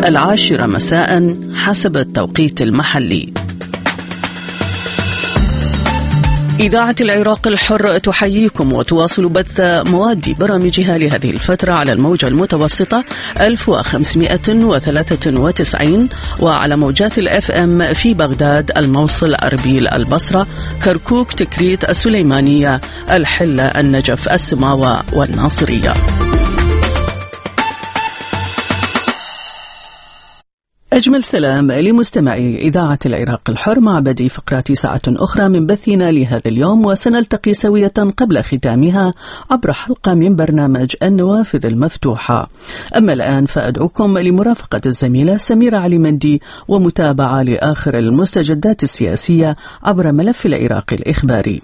10 مساء حسب التوقيت المحلي. إذاعة العراق الحر تحييكم وتواصل بث مواد برامجها لهذه الفترة على الموجة المتوسطة 1593 وعلى موجات الأف أم في بغداد، الموصل، أربيل، البصرة، كركوك، تكريت، السليمانية، الحلة، النجف، السماوة والناصرية. أجمل سلام لمستمعي إذاعة العراق الحر مع بدء فقرات ساعة أخرى من بثنا لهذا اليوم، وسنلتقي سوية قبل ختامها عبر حلقة من برنامج النوافذ المفتوحة. أما الآن فأدعوكم لمرافقة الزميلة سميرة علي مندي ومتابعة لآخر المستجدات السياسية عبر ملف العراق الإخباري.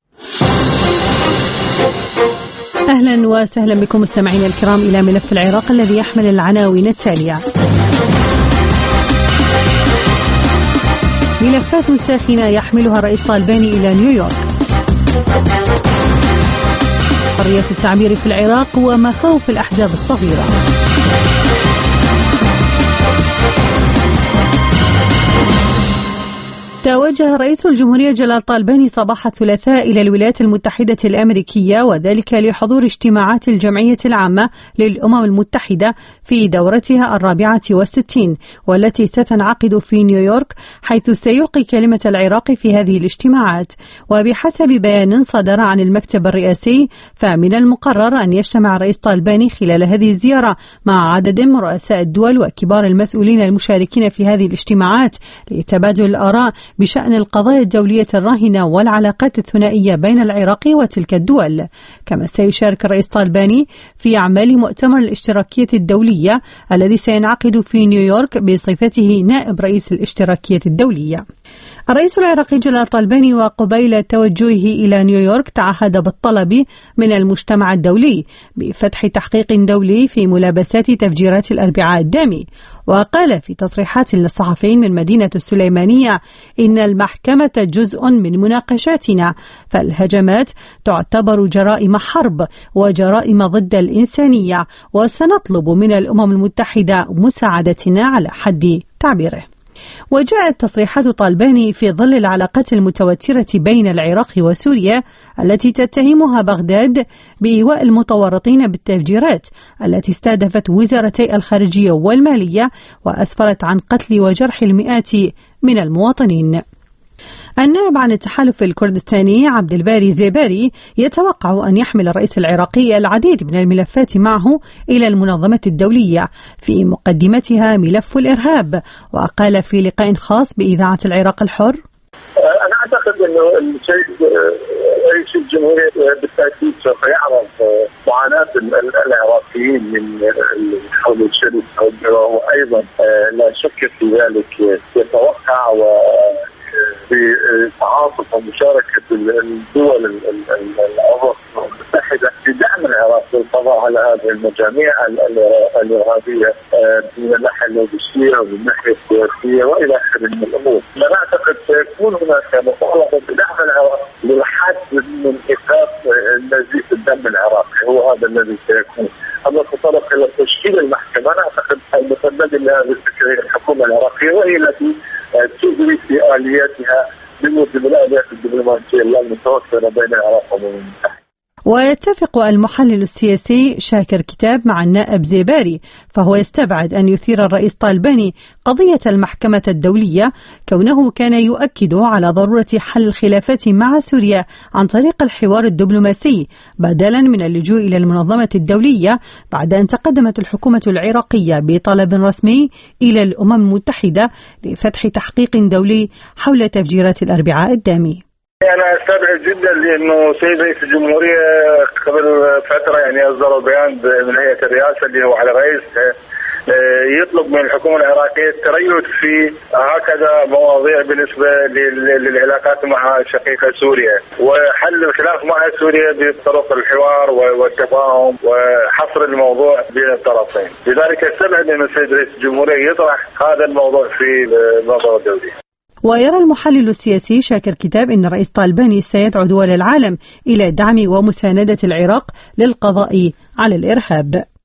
أهلا وسهلا بكم مستمعينا الكرام إلى ملف العراق الذي يحمل العناوين التالية: ملفات ساخنة يحملها الرئيس طالباني إلى نيويورك، حرية التعبير في العراق ومخاوف الأحزاب الصغيرة، توجه رئيس الجمهورية جلال طالباني صباح الثلاثاء إلى الولايات المتحدة الأمريكية، وذلك لحضور اجتماعات الجمعية العامة للأمم المتحدة في دورتها 64 والتي ستنعقد في نيويورك، حيث سيلقي كلمة العراق في هذه الاجتماعات. وبحسب بيان صدر عن المكتب الرئاسي فمن المقرر أن يجتمع الرئيس طالباني خلال هذه الزيارة مع عدد من رؤساء الدول وكبار المسؤولين المشاركين في هذه الاجتماعات لتبادل الآراء بشأن القضايا الدولية الراهنة والعلاقات الثنائية بين العراق وتلك الدول. كما سيشارك الرئيس طالباني في أعمال مؤتمر الاشتراكية الدولية الذي سينعقد في نيويورك بصفته نائب رئيس الاشتراكية الدولية. الرئيس العراقي جلال طالباني وقبيل توجهه إلى نيويورك تعهد بالطلب من المجتمع الدولي بفتح تحقيق دولي في ملابسات تفجيرات الأربعاء الدامي. وقال في تصريحات للصحفيين من مدينة السليمانية إن المحكمة جزء من مناقشاتنا، فالهجمات تعتبر جرائم حرب وجرائم ضد الإنسانية، وسنطلب من الأمم المتحدة مساعدتنا على حد تعبيره. وجاءت تصريحات طالباني في ظل العلاقات المتوترة بين العراق وسوريا التي تتهمها بغداد بإيواء المتورطين بالتفجيرات التي استهدفت وزارتي الخارجية والمالية وأسفرت عن قتل وجرح المئات من المواطنين. النائب عن التحالف الكردستاني عبد الباري زيباري يتوقع أن يحمل الرئيس العراقي العديد من الملفات معه إلى المنظمة الدولية، في مقدمتها ملف الإرهاب. وقال في لقاء خاص بإذاعة العراق الحر: أنا أعتقد أنه السيد رئيس الجمهورية بالتأكيد سوف يعرف معاناة العراقيين من حول الشريف، وأيضا لا شك في ذلك يتوقع بتعاطف ومشاركة الدول العضو المتحدة في دعم العراق للقضاء على هذه المجاميع الإرهابية من الناحية اللوجستية ومن الناحية السياسية وإلى آخره من الأمور. أنا أعتقد سيكون هناك مطالبة بدعم العراق للحد من إيقاف نزيف الدم العراقي، هو هذا الذي سيكون. أما التطرق إلى تشكيل المحكمة، أنا أعتقد المتبادل لهذه الفكرة الحكومة العراقية، وهي التي تجري في آلياتها بموجب الآليات الدبلوماسية المتوفرة بين العراق والأمم المتحدة. ويتفق المحلل السياسي شاكر كتاب مع النائب زيباري، فهو يستبعد أن يثير الرئيس طالباني قضية المحكمة الدولية، كونه كان يؤكد على ضرورة حل الخلافات مع سوريا عن طريق الحوار الدبلوماسي بدلا من اللجوء إلى المنظمة الدولية، بعد أن تقدمت الحكومة العراقية بطلب رسمي إلى الأمم المتحدة لفتح تحقيق دولي حول تفجيرات الأربعاء الدامي. أنا أستبعد جدا لأنه سيد رئيس الجمهورية قبل فترة أصدر بيان من هيئة الرئاسة اللي هو على رئيس يطلب من الحكومة العراقية التريث في هكذا مواضيع بالنسبة للعلاقات مع شقيقة سوريا، وحل الخلاف مع سوريا بطرق الحوار والتفاهم وحصر الموضوع بين الطرفين. لذلك استبعد أن السيد رئيس الجمهورية يطرح هذا الموضوع في المنظمة الدولية. ويرى المحلل السياسي شاكر كتاب أن الرئيس طالباني سيدعو دول العالم إلى دعم ومساندة العراق للقضاء على الإرهاب.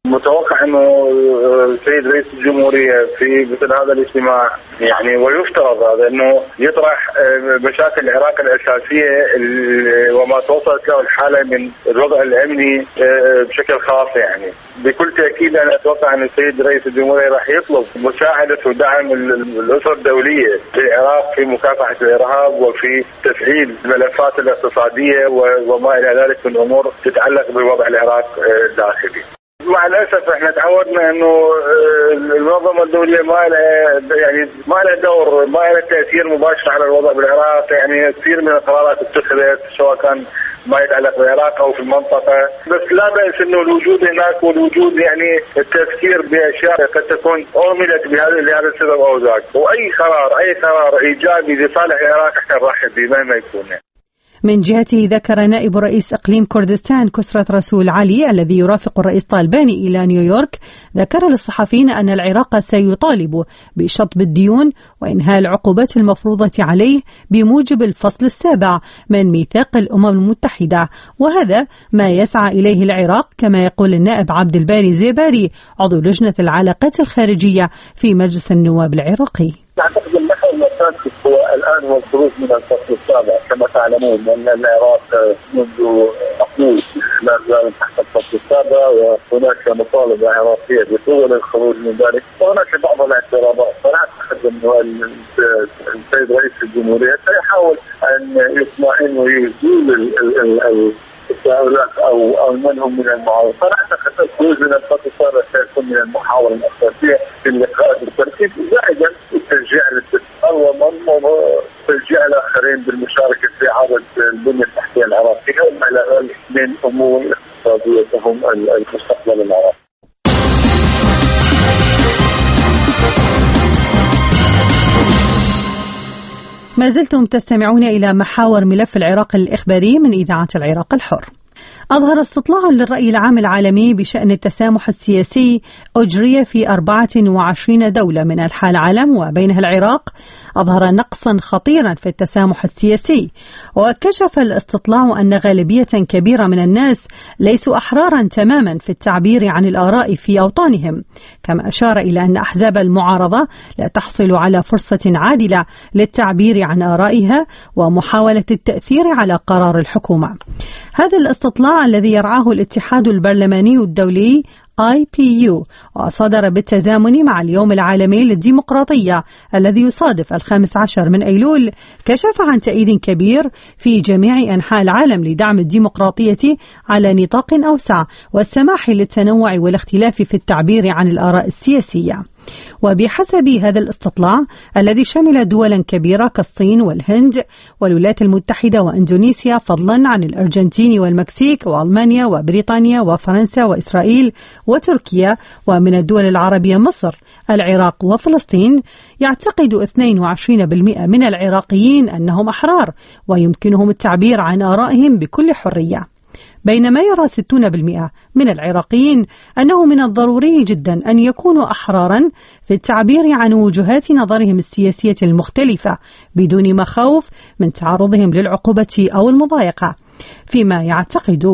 متوقع انه السيد رئيس الجمهورية في مثل هذا الاجتماع يعني ويفترض هذا انه يطرح مشاكل العراق الاساسية وما توصلت له الحالة من الوضع الامني بشكل خاص. يعني بكل تأكيد انا اتوقع ان السيد رئيس الجمهورية راح يطلب مساعدة ودعم الاسرة الدولية للعراق في مكافحة الارهاب وفي تفعيل الملفات الاقتصادية وما الى ذلك من امور تتعلق بوضع العراق الداخلي. مع الاسف احنا تعودنا انه المنظمه الدوليه ما لها دور، ما لها تاثير مباشر على الوضع بالعراق. يعني كثير من القرارات اتخذت سواء كان ما يتعلق بالعراق او في المنطقه، بس لا باس انه الوجود هناك والوجود يعني التفكير باشياء قد تكون اهملت لهذا السبب او ذاك، واي قرار ايجابي لصالح العراق احنا نرحب به مهما يكون. من جهته ذكر نائب رئيس إقليم كردستان كسرة رسول علي الذي يرافق الرئيس طالباني إلى نيويورك، ذكر للصحفيين أن العراق سيطالب بشطب الديون وإنهاء العقوبات المفروضة عليه بموجب الفصل 7 من ميثاق الأمم المتحدة، وهذا ما يسعى إليه العراق كما يقول النائب عبد الباري زيباري عضو لجنة العلاقات الخارجية في مجلس النواب العراقي. أعتقد المحور الأساسي هو الآن هو الخروج من الفصل السابع. كما تعلمون أن العراق منذ عقود لا زال تحت الفصل السابع، وهناك مطالب عراقية بقوة للخروج من ذلك، وهناك بعض الاعتراضات. فأنا أعتقد أنه السيد رئيس الجمهورية سيحاول أن يطمئن ويزول التساؤلات أو منهم من المعارضة. فأنا أعتقد الخروج من الفصل السابع سيكون من المحاور الأساسية في اللقاء بالترتيب، زائدا التشجيع للاستثمار وتشجيع الآخرين بالمشاركة في إعادة البنية التحتية العراقية وما إلى ذلك من أمور اقتصاديتهم المستقبل العراقي. ما زلتم تستمعون إلى محاور ملف العراق الإخباري من إذاعة العراق الحر. أظهر استطلاع للرأي العام العالمي بشأن التسامح السياسي أجري في 24 دولة من أنحاء العالم وبينها العراق، أظهر نقصا خطيرا في التسامح السياسي. وكشف الاستطلاع أن غالبية كبيرة من الناس ليسوا أحرارا تماما في التعبير عن الآراء في أوطانهم، كما أشار إلى أن أحزاب المعارضة لا تحصل على فرصة عادلة للتعبير عن آرائها ومحاولة التأثير على قرار الحكومة. هذا الاستطلاع الذي يرعاه الاتحاد البرلماني الدولي IPU وصدر بالتزامن مع اليوم العالمي للديمقراطية الذي يصادف 15 من أيلول، كشف عن تأييد كبير في جميع أنحاء العالم لدعم الديمقراطية على نطاق أوسع والسماح للتنوع والاختلاف في التعبير عن الآراء السياسية. وبحسب هذا الاستطلاع الذي شمل دولا كبيرة كالصين والهند والولايات المتحدة وإندونيسيا، فضلا عن الأرجنتين والمكسيك وألمانيا وبريطانيا وفرنسا وإسرائيل وتركيا، ومن الدول العربية مصر، العراق وفلسطين، يعتقد 22% من العراقيين أنهم أحرار ويمكنهم التعبير عن آرائهم بكل حرية، بينما يرى 60% من العراقيين أنه من الضروري جدا أن يكونوا أحرارا في التعبير عن وجهات نظرهم السياسية المختلفة بدون مخاوف من تعرضهم للعقوبة أو المضايقة، فيما يعتقد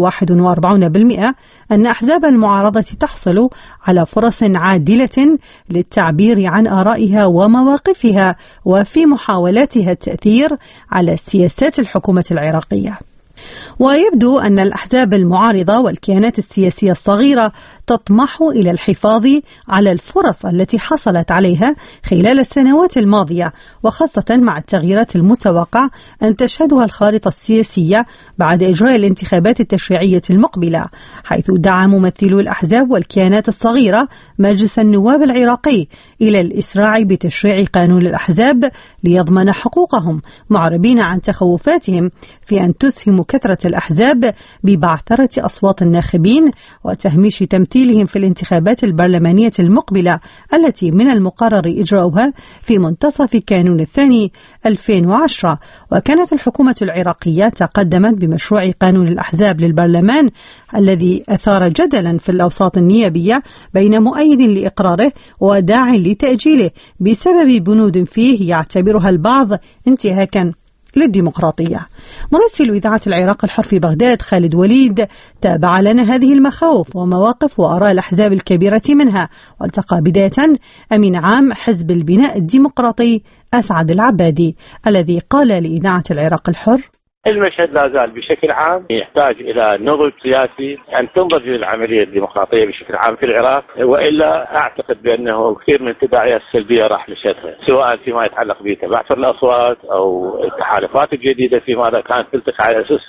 41% أن أحزاب المعارضة تحصل على فرص عادلة للتعبير عن آرائها ومواقفها وفي محاولاتها التأثير على سياسات الحكومة العراقية. ويبدو أن الأحزاب المعارضة والكيانات السياسية الصغيرة تطمح إلى الحفاظ على الفرص التي حصلت عليها خلال السنوات الماضية، وخاصة مع التغييرات المتوقع أن تشهدها الخارطة السياسية بعد إجراء الانتخابات التشريعية المقبلة، حيث دعا ممثلو الأحزاب والكيانات الصغيرة مجلس النواب العراقي إلى الإسراع بتشريع قانون الأحزاب ليضمن حقوقهم، معربين عن تخوفاتهم في أن تسهم كثرة الأحزاب ببعثرة أصوات الناخبين وتهميش تمثيلهم في الانتخابات البرلمانية المقبلة التي من المقرر إجراؤها في منتصف كانون الثاني 2010. وكانت الحكومة العراقية تقدمت بمشروع قانون الأحزاب للبرلمان الذي أثار جدلا في الأوساط النيابية بين مؤيد لإقراره وداع لتأجيله بسبب بنود فيه يعتبرها البعض انتهاكا للديمقراطية. مراسل إذاعة العراق الحر في بغداد خالد وليد تابع لنا هذه المخاوف ومواقف وآراء الأحزاب الكبيرة منها، والتقى بداية أمين عام حزب البناء الديمقراطي أسعد العبادي الذي قال لإذاعة العراق الحر: المشهد لا زال بشكل عام يحتاج إلى نضج سياسي أن تنضج العملية الديمقراطية بشكل عام في العراق، وإلا أعتقد بأنه كثير من التداعيات السلبية راح نشهدها، سواء فيما يتعلق بتبعثر الأصوات أو التحالفات الجديدة فيما كانت تلتقي على أساس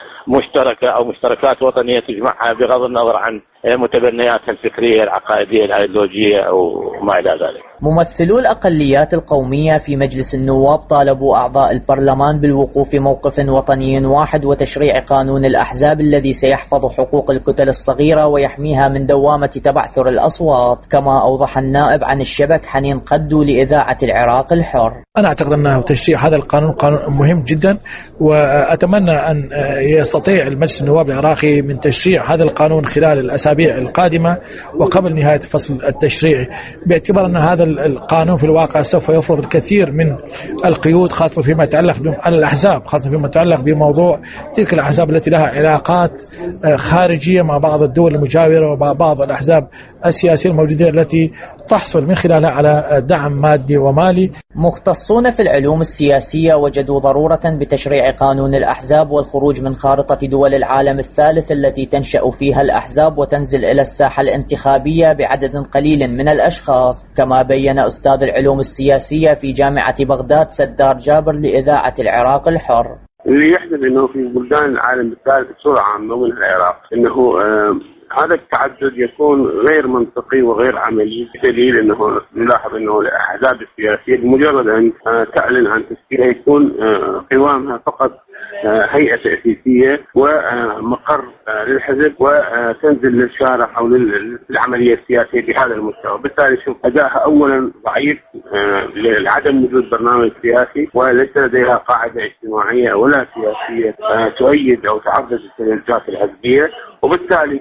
مشتركة أو مشتركات وطنية تجمعها بغض النظر عن متبنياتها الفكرية العقائدية الأيديولوجية أو ما إلى ذلك. ممثلو الأقليات القومية في مجلس النواب طالبوا أعضاء البرلمان بالوقوف موقف وطني واحد وتشريع قانون الأحزاب الذي سيحفظ حقوق الكتل الصغيرة ويحميها من دوامة تبعثر الأصوات، كما أوضح النائب عن الشبك حنين قدو لإذاعة العراق الحر: أنا أعتقد أن تشريع هذا القانون قانون مهم جدا، وأتمنى أن يستطيع المجلس النواب العراقي من تشريع هذا القانون خلال الأسابيع القادمة وقبل نهاية فصل التشريع، باعتبار أن هذا القانون في الواقع سوف يفرض الكثير من القيود، خاصة فيما يتعلق بالأحزاب، خاصة فيما يتعلق بموضوع تلك الأحزاب التي لها علاقات خارجية مع بعض الدول المجاورة ومع بعض الأحزاب السياسية الموجودة التي تحصل من خلالها على دعم مادي ومالي. مختصون في العلوم السياسية وجدوا ضرورة بتشريع قانون الأحزاب والخروج من خارطة دول العالم الثالث التي تنشأ فيها الأحزاب وتنزل إلى الساحة الانتخابية بعدد قليل من الأشخاص، كما بين أستاذ العلوم السياسية في جامعة بغداد سدار جابر لإذاعة العراق الحر: اللي يحدث انه في بلدان العالم الثالث بصورة عامة ومنها العراق انه هذا التعدد يكون غير منطقي وغير عملي، بدليل انه نلاحظ انه الاحزاب السياسية بمجرد ان تعلن عن تشكيلها يكون قوامها فقط هيئة تأسيسية ومقر للحزب وتنزل للشارع أو للعملية السياسية بهذا المستوى، بالتالي شوف أدائها أولا ضعيف لعدم وجود برنامج سياسي وليس لديها قاعدة اجتماعية ولا سياسية تؤيد أو تعرض التيارات الحزبية، وبالتالي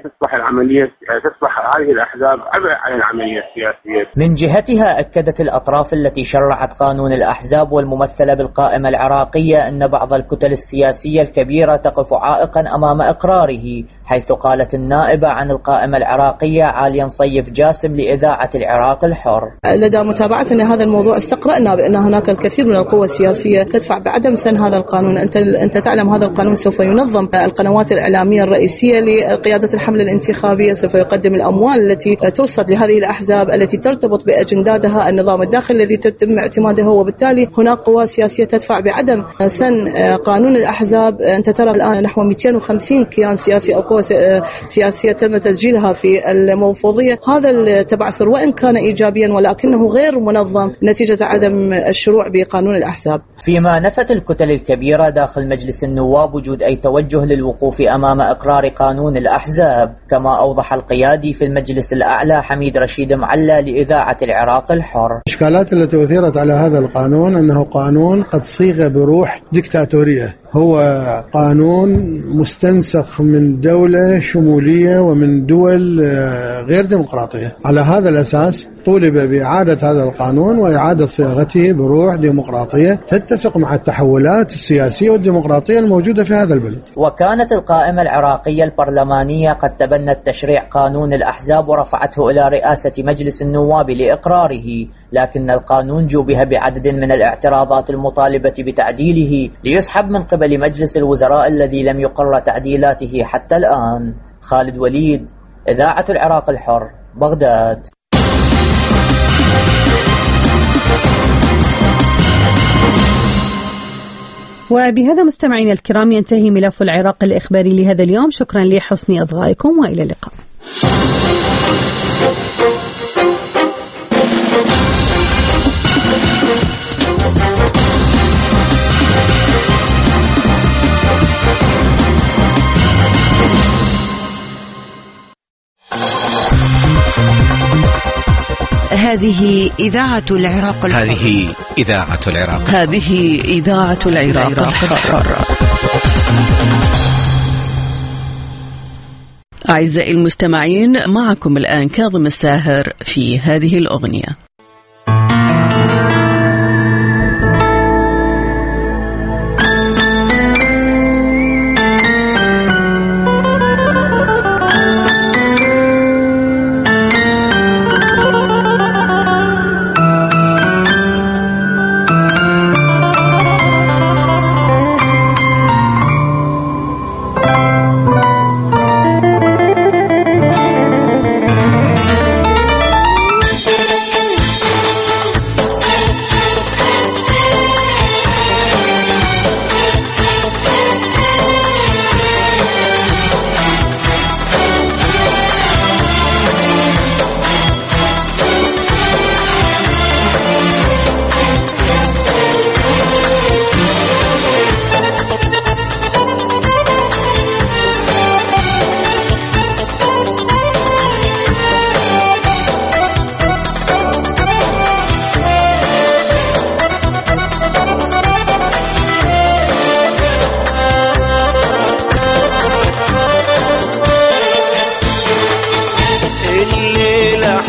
تصبح هذه الأحزاب عبء على العملية السياسية. من جهتها أكدت الأطراف التي شرعت قانون الأحزاب والممثلة بالقائمة العراقية أن بعض الكتل السياسية الكبيرة تقف عائقا أمام إقراره، حيث قالت النائبة عن القائمة العراقية عاليا صيف جاسم لإذاعة العراق الحر: لدى متابعتنا هذا الموضوع استقرأنا بأن هناك الكثير من القوى السياسية تدفع بعدم سن هذا القانون. أنت تعلم هذا القانون سوف ينظم القنوات الإعلامية الرئيسية لقيادة الحملة الانتخابية، سوف يقدم الأموال التي ترصد لهذه الأحزاب التي ترتبط بأجندادها النظام الداخلي الذي تتم اعتماده، وبالتالي هناك قوى سياسية تدفع بعدم سن قانون الأحزاب. أنت ترى الآن نحو 250 كيان سياسي أو قوى سياسية تم تسجيلها في الموفوضية. هذا التبعثر وإن كان إيجابيا ولكنه غير منظم نتيجة عدم الشروع بقانون الأحزاب. فيما نفت الكتل الكبيرة داخل مجلس النواب وجود أي توجه للوقوف أمام إقرار قانون الأحزاب، كما أوضح القيادي في المجلس الأعلى حميد رشيد معلى لإذاعة العراق الحر: الإشكالات التي أثيرت على هذا القانون أنه قانون قد صيغ بروح ديكتاتورية، هو قانون مستنسخ من دولة شمولية ومن دول غير ديمقراطية. على هذا الأساس طولب بإعادة هذا القانون وإعادة صياغته بروح ديمقراطية تتسق مع التحولات السياسية والديمقراطية الموجودة في هذا البلد. وكانت القائمة العراقية البرلمانية قد تبنت تشريع قانون الأحزاب ورفعته إلى رئاسة مجلس النواب لإقراره، لكن القانون جوبه بعدد من الاعتراضات المطالبة بتعديله ليسحب من قبل مجلس الوزراء الذي لم يقر تعديلاته حتى الآن. خالد وليد، إذاعة العراق الحر، بغداد. وبهذا مستمعينا الكرام ينتهي ملف العراق الإخباري لهذا اليوم. شكرا لحسن أصغائكم وإلى اللقاء. هذه إذاعة العراق الحر. هذه إذاعة العراق. هذه إذاعة العراق الحر. أعزائي المستمعين، معكم الآن كاظم الساهر في هذه الأغنية.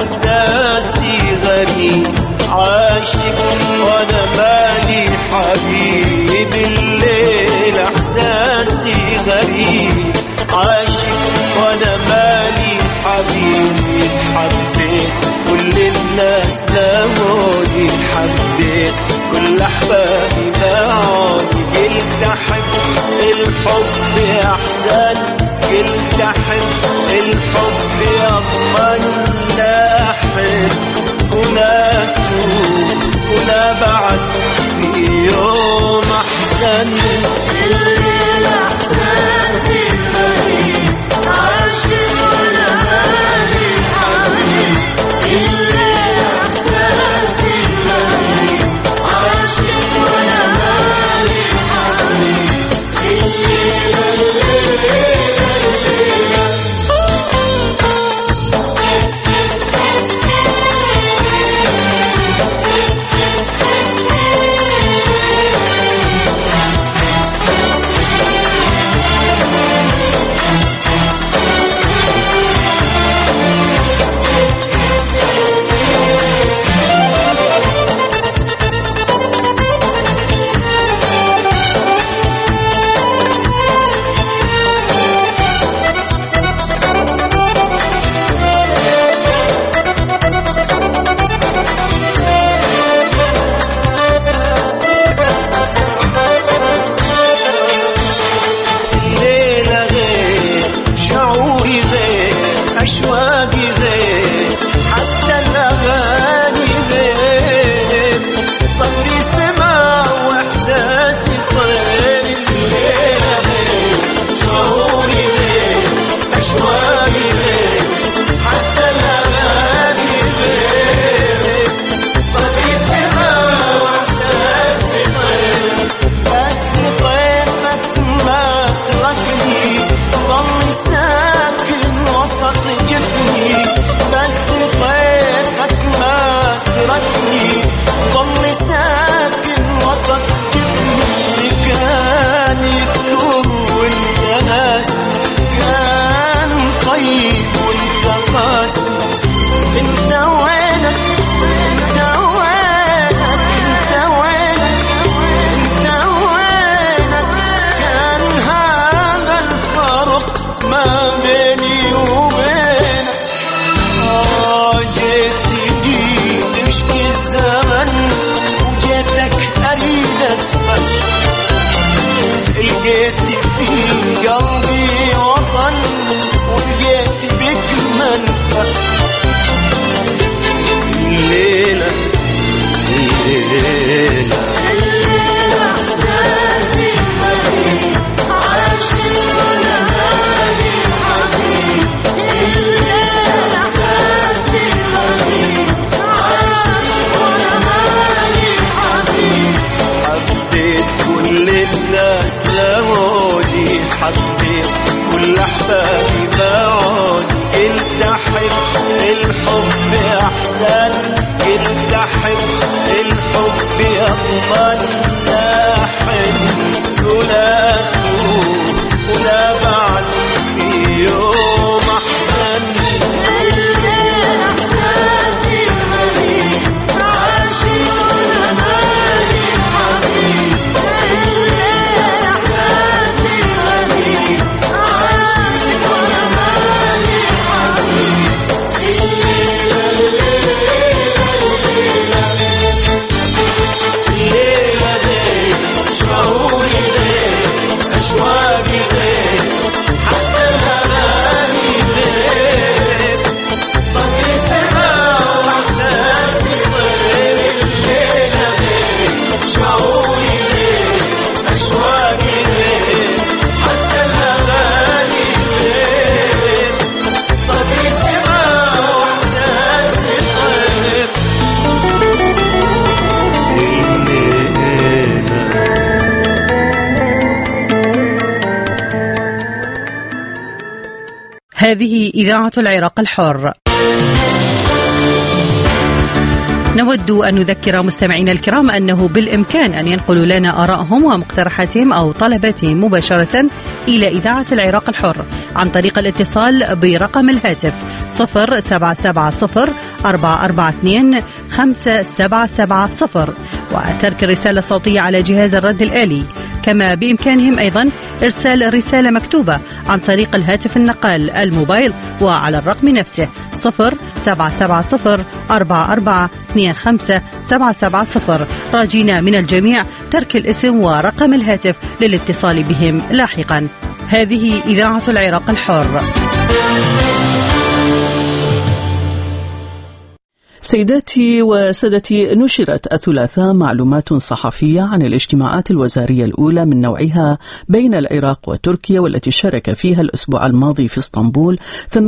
إحساسي غريب عاشق وأنا مالي حبيب الليل إحساسي غريب عاشق وأنا مالي حبيب حبيت كل الناس لموني حبيت كل أحبابي معوني قلت أحب الحب أحسن قلت أحب الحب أضمن لا أحب ولا أتوب ولا بعد في يوم أحسن الليل إحساسي غريب عاشق وأنا مالي حبيب الليل إحساسي غريب عاشق وأنا مالي حبيب الليل هذه إذاعة العراق الحر. نود أن نذكر مستمعينا الكرام أنه بالإمكان أن ينقلوا لنا آرائهم ومقترحاتهم أو طلباتهم مباشرة إلى إذاعة العراق الحر عن طريق الاتصال برقم الهاتف 0770-442-570 وترك الرسالة الصوتية على جهاز الرد الآلي. كما بإمكانهم أيضا إرسال رسالة مكتوبة عن طريق الهاتف النقال الموبايل وعلى الرقم نفسه 0770-4425-770 راجينا من الجميع ترك الاسم ورقم الهاتف للاتصال بهم لاحقا. هذه إذاعة العراق الحر. سيداتي وسادتي، نشرت الثلاثاء معلومات صحفية عن الاجتماعات الوزارية الأولى من نوعها بين العراق وتركيا، والتي شارك فيها الأسبوع الماضي في اسطنبول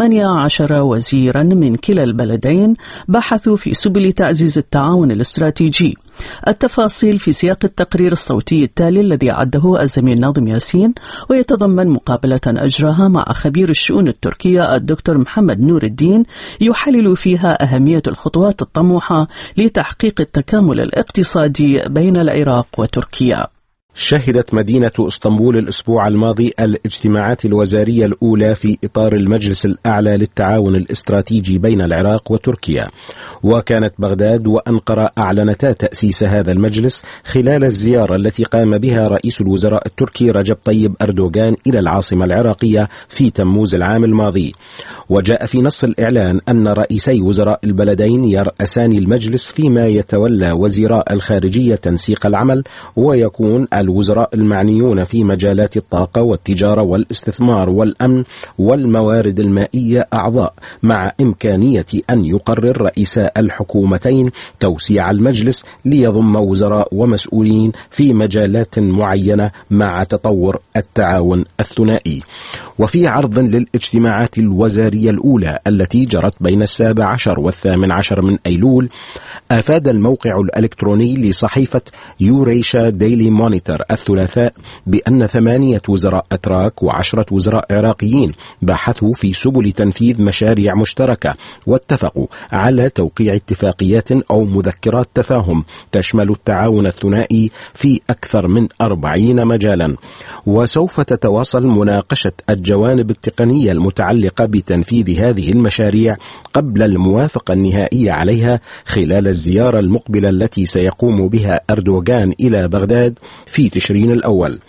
18 وزيرا من كلا البلدين بحثوا في سبل تعزيز التعاون الاستراتيجي. التفاصيل في سياق التقرير الصوتي التالي الذي أعده الزميل ناظم ياسين، ويتضمن مقابلة أجراها مع خبير الشؤون التركية الدكتور محمد نور الدين يحلل فيها أهمية الخطوات الطموحة لتحقيق التكامل الاقتصادي بين العراق وتركيا. شهدت مدينة اسطنبول الأسبوع الماضي الاجتماعات الوزارية الأولى في إطار المجلس الأعلى للتعاون الاستراتيجي بين العراق وتركيا، وكانت بغداد وأنقرة أعلنتا تأسيس هذا المجلس خلال الزيارة التي قام بها رئيس الوزراء التركي رجب طيب أردوغان إلى العاصمة العراقية في تموز العام الماضي. وجاء في نص الإعلان أن رئيسي وزراء البلدين يرأسان المجلس، فيما يتولى وزراء الخارجية تنسيق العمل، ويكون الوزراء المعنيون في مجالات الطاقة والتجارة والاستثمار والأمن والموارد المائية أعضاء، مع إمكانية أن يقرر رئيساء الحكومتين توسيع المجلس ليضم وزراء ومسؤولين في مجالات معينة مع تطور التعاون الثنائي. وفي عرض للاجتماعات الوزارية الأولى التي جرت بين 17 و18 من أيلول، أفاد الموقع الإلكتروني لصحيفة يوريشا ديلي مونيتور الثلاثاء بأن 8 وزراء أتراك و10 وزراء عراقيين بحثوا في سبل تنفيذ مشاريع مشتركة، واتفقوا على توقيع اتفاقيات أو مذكرات تفاهم تشمل التعاون الثنائي في أكثر من 40 مجالا. وسوف تتواصل مناقشة الجوانب التقنية المتعلقة بتنفيذ هذه المشاريع قبل الموافقة النهائية عليها خلال الزيارة المقبلة التي سيقوم بها أردوغان إلى بغداد في تشرين الأول.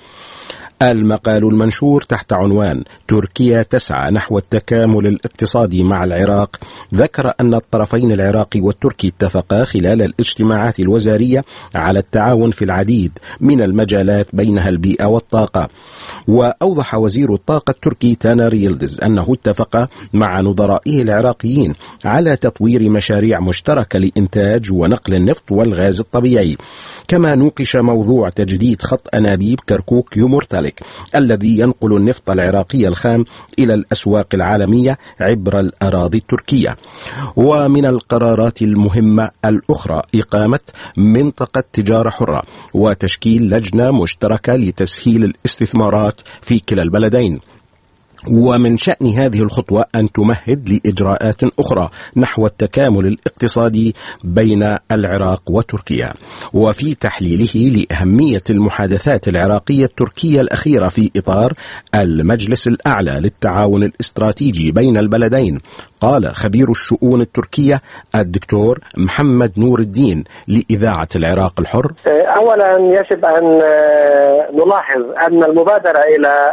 المقال المنشور تحت عنوان تركيا تسعى نحو التكامل الاقتصادي مع العراق ذكر أن الطرفين العراقي والتركي اتفقا خلال الاجتماعات الوزارية على التعاون في العديد من المجالات بينها البيئة والطاقة. وأوضح وزير الطاقة التركي تانر يلدز أنه اتفق مع نظرائه العراقيين على تطوير مشاريع مشتركة لإنتاج ونقل النفط والغاز الطبيعي. كما نوقش موضوع تجديد خط أنابيب كركوك يومرتالك الذي ينقل النفط العراقي الخام إلى الأسواق العالمية عبر الأراضي التركية. ومن القرارات المهمة الأخرى إقامة منطقة تجارة حرة وتشكيل لجنة مشتركة لتسهيل الاستثمارات في كلا البلدين. ومن شأن هذه الخطوة أن تمهد لإجراءات أخرى نحو التكامل الاقتصادي بين العراق وتركيا. وفي تحليله لأهمية المحادثات العراقية التركية الأخيرة في إطار المجلس الأعلى للتعاون الاستراتيجي بين البلدين، قال خبير الشؤون التركية الدكتور محمد نور الدين لإذاعة العراق الحر: أولا يجب أن نلاحظ أن المبادرة إلى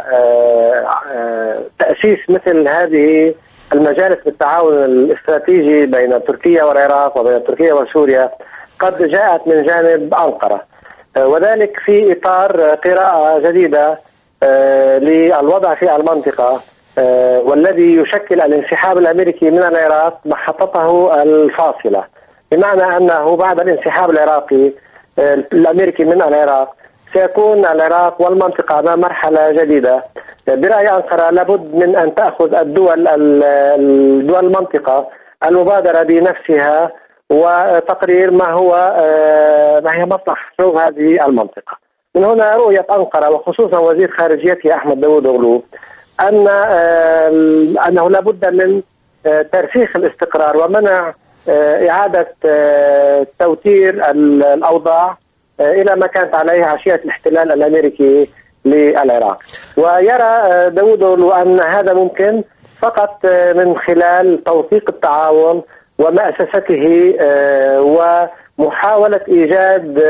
تأسيس مثل هذه المجالس بالتعاون الاستراتيجي بين تركيا والعراق وبين تركيا وسوريا قد جاءت من جانب أنقرة، وذلك في إطار قراءة جديدة للوضع في المنطقة، والذي يشكل الانسحاب الأمريكي من العراق محطته الفاصلة، بمعنى أنه بعد الانسحاب الأمريكي من العراق سيكون العراق والمنطقة أمام مرحلة جديدة. برأي أنقرة لابد من أن تأخذ الدول المنطقة المبادرة بنفسها وتقرير ما هي مصلحة شعوب هذه المنطقة. من هنا رؤية أنقرة وخصوصا وزير خارجيتها أحمد داوودوغلو أنه لابد من ترسيخ الاستقرار ومنع إعادة توتير الأوضاع إلى ما كانت عليه عشية الاحتلال الأمريكي للعراق. ويرى داوود أولو أن هذا ممكن فقط من خلال توثيق التعاون ومأسسته ومحاولة إيجاد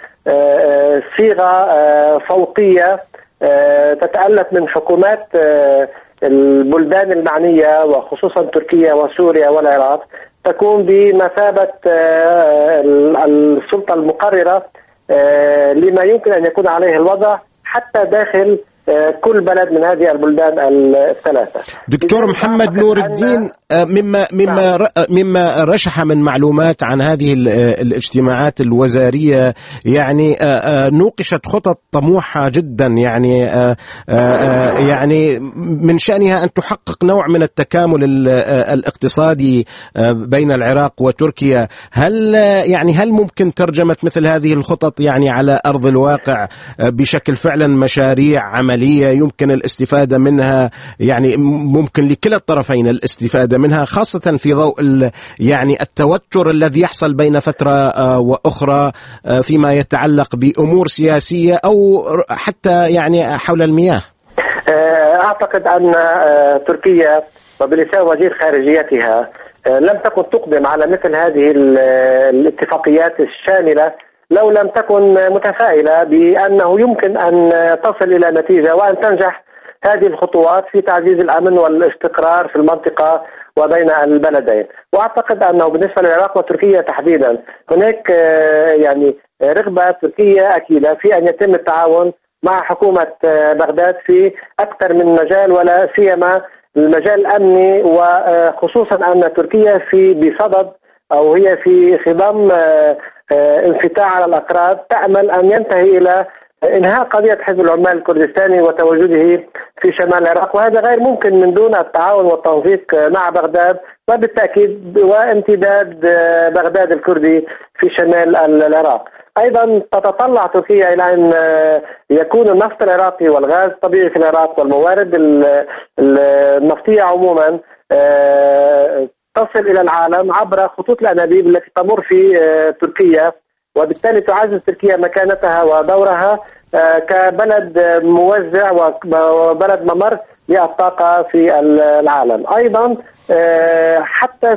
صيغة فوقية تتألف من حكومات البلدان المعنية وخصوصا تركيا وسوريا والعراق، تكون بمثابة السلطة المقررة لما يمكن أن يكون عليه الوضع حتى داخل كل بلد من هذه البلدان الثلاثة. دكتور محمد نور الدين، مما رشح من معلومات عن هذه الاجتماعات الوزارية، يعني نوقشت خطط طموحة جدا، يعني من شأنها أن تحقق نوع من التكامل الاقتصادي بين العراق وتركيا. هل ممكن ترجمة مثل هذه الخطط يعني على أرض الواقع بشكل فعلا مشاريع عملية يمكن الاستفادة منها، يعني ممكن لكلا الطرفين الاستفادة منها، خاصة في ضوء يعني التوتر الذي يحصل بين فترة وأخرى فيما يتعلق بأمور سياسية أو حتى يعني حول المياه؟ أعتقد أن تركيا وبلسان وزير خارجيتها لم تكن تقدم على مثل هذه الاتفاقيات الشاملة لو لم تكن متفائلة بأنه يمكن أن تصل إلى نتيجة وأن تنجح هذه الخطوات في تعزيز الأمن والاستقرار في المنطقة وبين البلدين. وأعتقد أنه بالنسبة للعراق وتركيا تحديدا هناك يعني رغبة تركية أكيدة في أن يتم التعاون مع حكومة بغداد في أكثر من مجال، ولا سيما المجال الأمني، وخصوصا أن تركيا بصدد أو هي في خضم انفتاح على الأطراف تأمل أن ينتهي إلى إنهاء قضية حزب العمال الكردستاني وتواجده في شمال العراق، وهذا غير ممكن من دون التعاون والتنسيق مع بغداد، وبالتأكيد وامتداد بغداد الكردي في شمال العراق. أيضا تتطلع تركيا إلى أن يكون النفط العراقي والغاز الطبيعي في العراق والموارد النفطية عموما تصل إلى العالم عبر خطوط الأنابيب التي تمر في تركيا، وبالتالي تعزز تركيا مكانتها ودورها كبلد موزع وبلد ممر للطاقة في العالم. أيضا حتى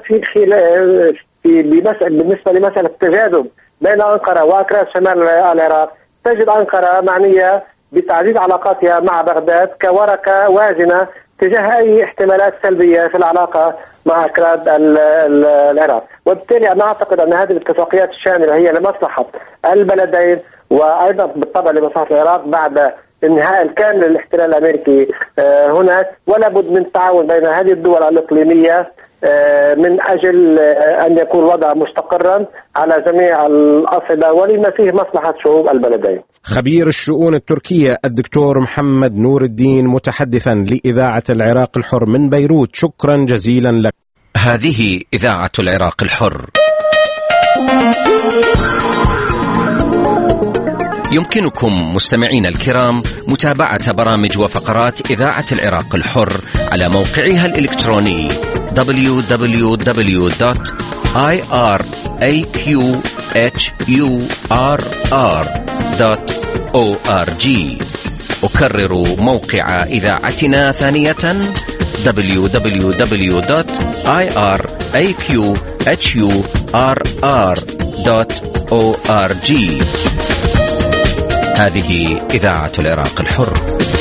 بالنسبة لمسألة التجاذب بين أنقرة وأكراد شمال العراق، تجد أنقرة معنية بتعزيز علاقاتها مع بغداد كورقة واجنة تجاه أي احتمالات سلبية في العلاقة مع أكراد العراق. وبالتالي أنا أعتقد أن هذه الاتفاقيات الشاملة هي لمصلحة البلدين، وأيضا بالطبع لمصلحة العراق بعد انهاء الكامل للاحتلال الأمريكي هناك، ولا بد من التعاون بين هذه الدول الإقليمية من أجل أن يكون الوضع مستقرا على جميع الأصعدة ولما فيه مصلحة شعوب البلدين. خبير الشؤون التركية الدكتور محمد نور الدين متحدثا لإذاعة العراق الحر من بيروت، شكرا جزيلا لك. هذه إذاعة العراق الحر. يمكنكم مستمعين الكرام متابعة برامج وفقرات إذاعة العراق الحر على موقعها الإلكتروني www.iraqhurr.org. أكرر موقع إذاعتنا ثانية www.iraqhurr.org. هذه إذاعة العراق الحر.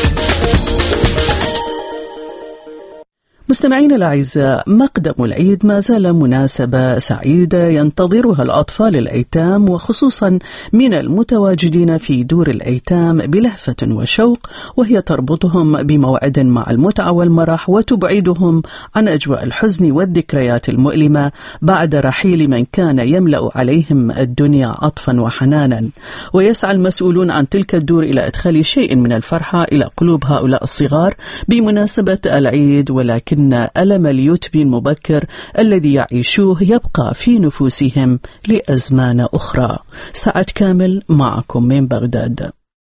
مستمعين الأعزاء، مقدم العيد ما زال مناسبة سعيدة ينتظرها الأطفال الأيتام، وخصوصا من المتواجدين في دور الأيتام بلهفة وشوق، وهي تربطهم بموعد مع المتعة والمرح وتبعدهم عن أجواء الحزن والذكريات المؤلمة بعد رحيل من كان يملأ عليهم الدنيا عطفا وحنانا. ويسعى المسؤولون عن تلك الدور إلى إدخال شيء من الفرحة إلى قلوب هؤلاء الصغار بمناسبة العيد، ولكن ألم اليتم المبكر الذي يعيشوه يبقى في نفوسهم لأزمان أخرى. سعد كامل معكم من بغداد.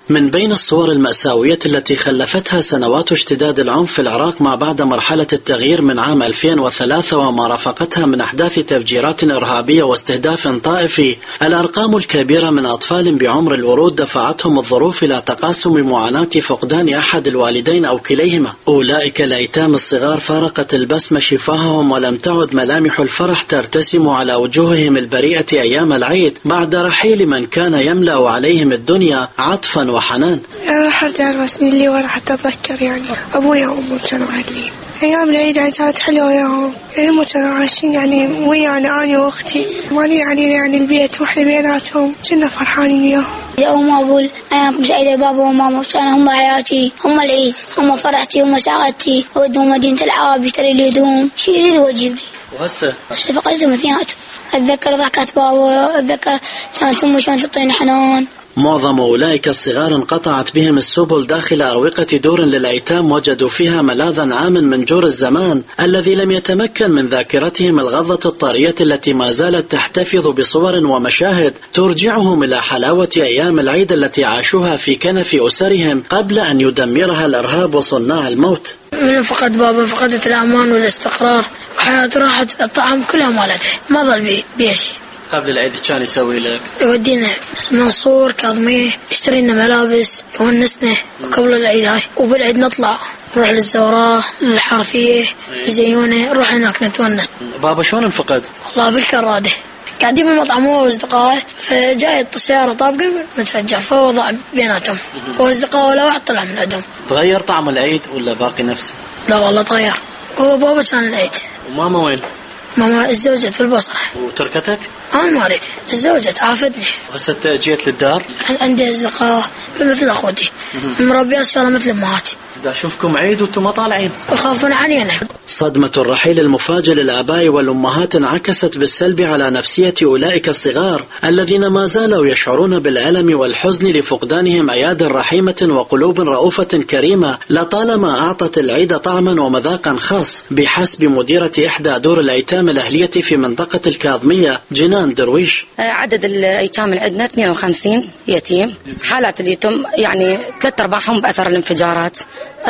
من بين الصور المأساوية التي خلفتها سنوات اشتداد العنف في العراق ما بعد مرحلة التغيير من عام 2003 وما رافقتها من أحداث تفجيرات إرهابية واستهداف طائفي، الأرقام الكبيرة من أطفال بعمر الورود دفعتهم الظروف إلى تقاسم معاناة فقدان أحد الوالدين أو كليهما. أولئك الأيتام الصغار فارقت البسمة شفاههم ولم تعد ملامح الفرح ترتسم على وجوههم البريئة أيام العيد بعد رحيل من كان يملأ عليهم الدنيا عطفا وحنان. راح أرجع 4 سنين اللي ورا حتى أتذكر يعني أبويا وأمي كانوا عادلين. أيام العيد يعني كانت حلوة وياهم، هم كانوا عايشين يعني ويانا أنا وأختي، مالي علينا يعني البيت وإحنا بيناتهم كنا فرحانين وياهم. يوم أقول أيام سعيدة بابا وماما كانوا هم حياتي، هم العيد، هم فرحتي، هم سعادتي. ودهم مدينة العاب يشتري لي هدوم، شي يريد وأجيب لي. وهسه فقدتهم اثنيناتهم. أتذكر ضحكات بابا، أتذكر كانت أمي شلون تعطيني حنان. معظم أولئك الصغار انقطعت بهم السبل داخل أروقة دور للأيتام وجدوا فيها ملاذا عاما من جور الزمان الذي لم يتمكن من ذاكرتهم الغضة الطرية التي ما زالت تحتفظ بصور ومشاهد ترجعهم إلى حلاوة أيام العيد التي عاشوها في كنف أسرهم قبل أن يدمرها الإرهاب وصناع الموت. من فقد بابا فقدت الأمان والاستقرار وحياته راحت، الطعام كلها مالته ما ظل بيشي. قبل العيد كان يسوي لك؟ يودينا منصور كاظميه، يشتري لنا ملابس، يونسنا قبل العيد هاي، وبالعيد نطلع نروح للزوراء للحرفية زيونة، نروح هناك نتونس. بابا شلون انفقد؟ والله بالكرادة، قاعدين بالمطعم هو واصدقائه، فجاءت السيارة طابقة متفجر فوضع بيناتهم، واصدقائه ولا واحد طلع من عندهم. تغير طعم العيد ولا باقي نفسه؟ لا والله تغير. هو بابا كان العيد. وماما وين؟ ماما اتزوجت في البصرة. وتركتك؟ أنا ما أريد، اتزوجت عافتني. وهسه جيت للدار؟ عندي أصدقاء مثل أخوتي، مربيات شغلة مثل أمهاتي. دا أشوفكم عيد وأنتم ما طالعين. يخافون علينا. صدمة الرحيل المفاجئ للآباء والأمهات انعكست بالسلب على نفسية أولئك الصغار الذين ما زالوا يشعرون بالألم والحزن لفقدانهم أياد رحيمة وقلوب رؤوفة كريمة لطالما أعطت العيد طعما ومذاقا خاص، بحسب مديرة إحدى دور الأيتام الأهلية في منطقة الكاظمية جنان درويش. عدد الأيتام اللي عندنا 52 يتيم. حالات اليتم يعني 3/4 بأثر الانفجارات.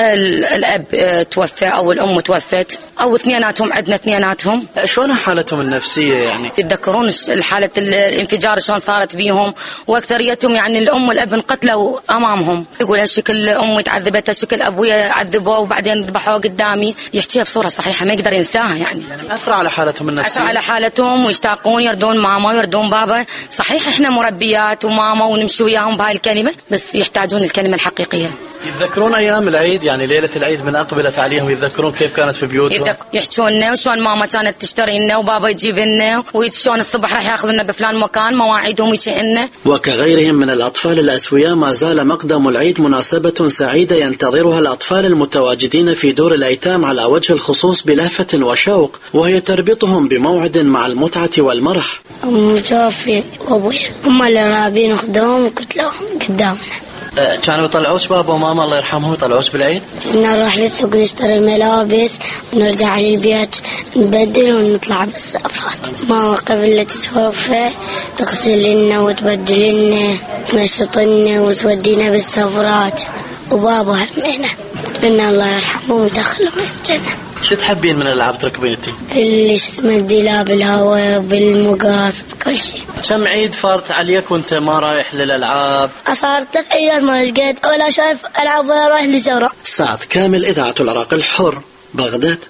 الأب توفى أو الأم توفت أو اثنيناتهم، عندنا اثنيناتهم. شلون حالتهم النفسية يعني؟ يتذكرون حالة الانفجار شلون صارت بيهم، وأكثريتهم يعني الأم والأب انقتلوا أمامهم. يقول هالشكل أمي تعذبت، هالشكل أبويا عذبوه وبعدين ذبحوه قدامي. يحكيها بصورة صحيحة ما يقدر ينساها يعني أثر على حالتهم النفسية، أثر على حالتهم ويشتاقون يردون ماما ويردون بابا. صحيح إحنا مربيات وماما ونمشي وياهم بهاي الكلمة، بس يحتاجون الكلمة الحقيقية. يتذكرون أيام العيد يعني ليلة العيد من أقبلت عليهم، يتذكرون كيف كانت في بيوتهم، يحكون لنا وشون ماما كانت تشتري لنا وبابا يجيب لنا، وشون الصبح راح ياخذ لنا بفلان مكان مواعيدهم ويجي لنا. وكغيرهم من الأطفال الأسوياء ما زال مقدم العيد مناسبة سعيدة ينتظرها الأطفال المتواجدين في دور الأيتام على وجه الخصوص بلهفة وشوق، وهي تربطهم بموعد مع المتعة والمرح. متوفي وأبوي هم اللي رابين خدوهم وقتلوهم قدامنا. كانوا يطلعوش بابا وماما الله يرحمهم يطلعوش بالعيد؟ كنا نروح للسوق نشتري الملابس ونرجع للبيت نبدل ونطلع بالسفرات. ماما قبل لا تتوفى تغسل لنا وتبدل لنا تمشط لنا وتودينا بالسفرات، وبابا همينا أتمنى الله يرحمه ويدخلهم الجنة. شو تحبين من الألعاب تركبين انتي؟ اللي اسمه الدلاب، الهواء، بالمقاس، بكل شيء. كم عيد فارت عليك وانت ما رايح للألعاب؟ صار 3 عيدات ما لقيت ولا شايف ألعاب ولا رايح للزورة. سعد كامل، إذاعة العراق الحر، بغداد.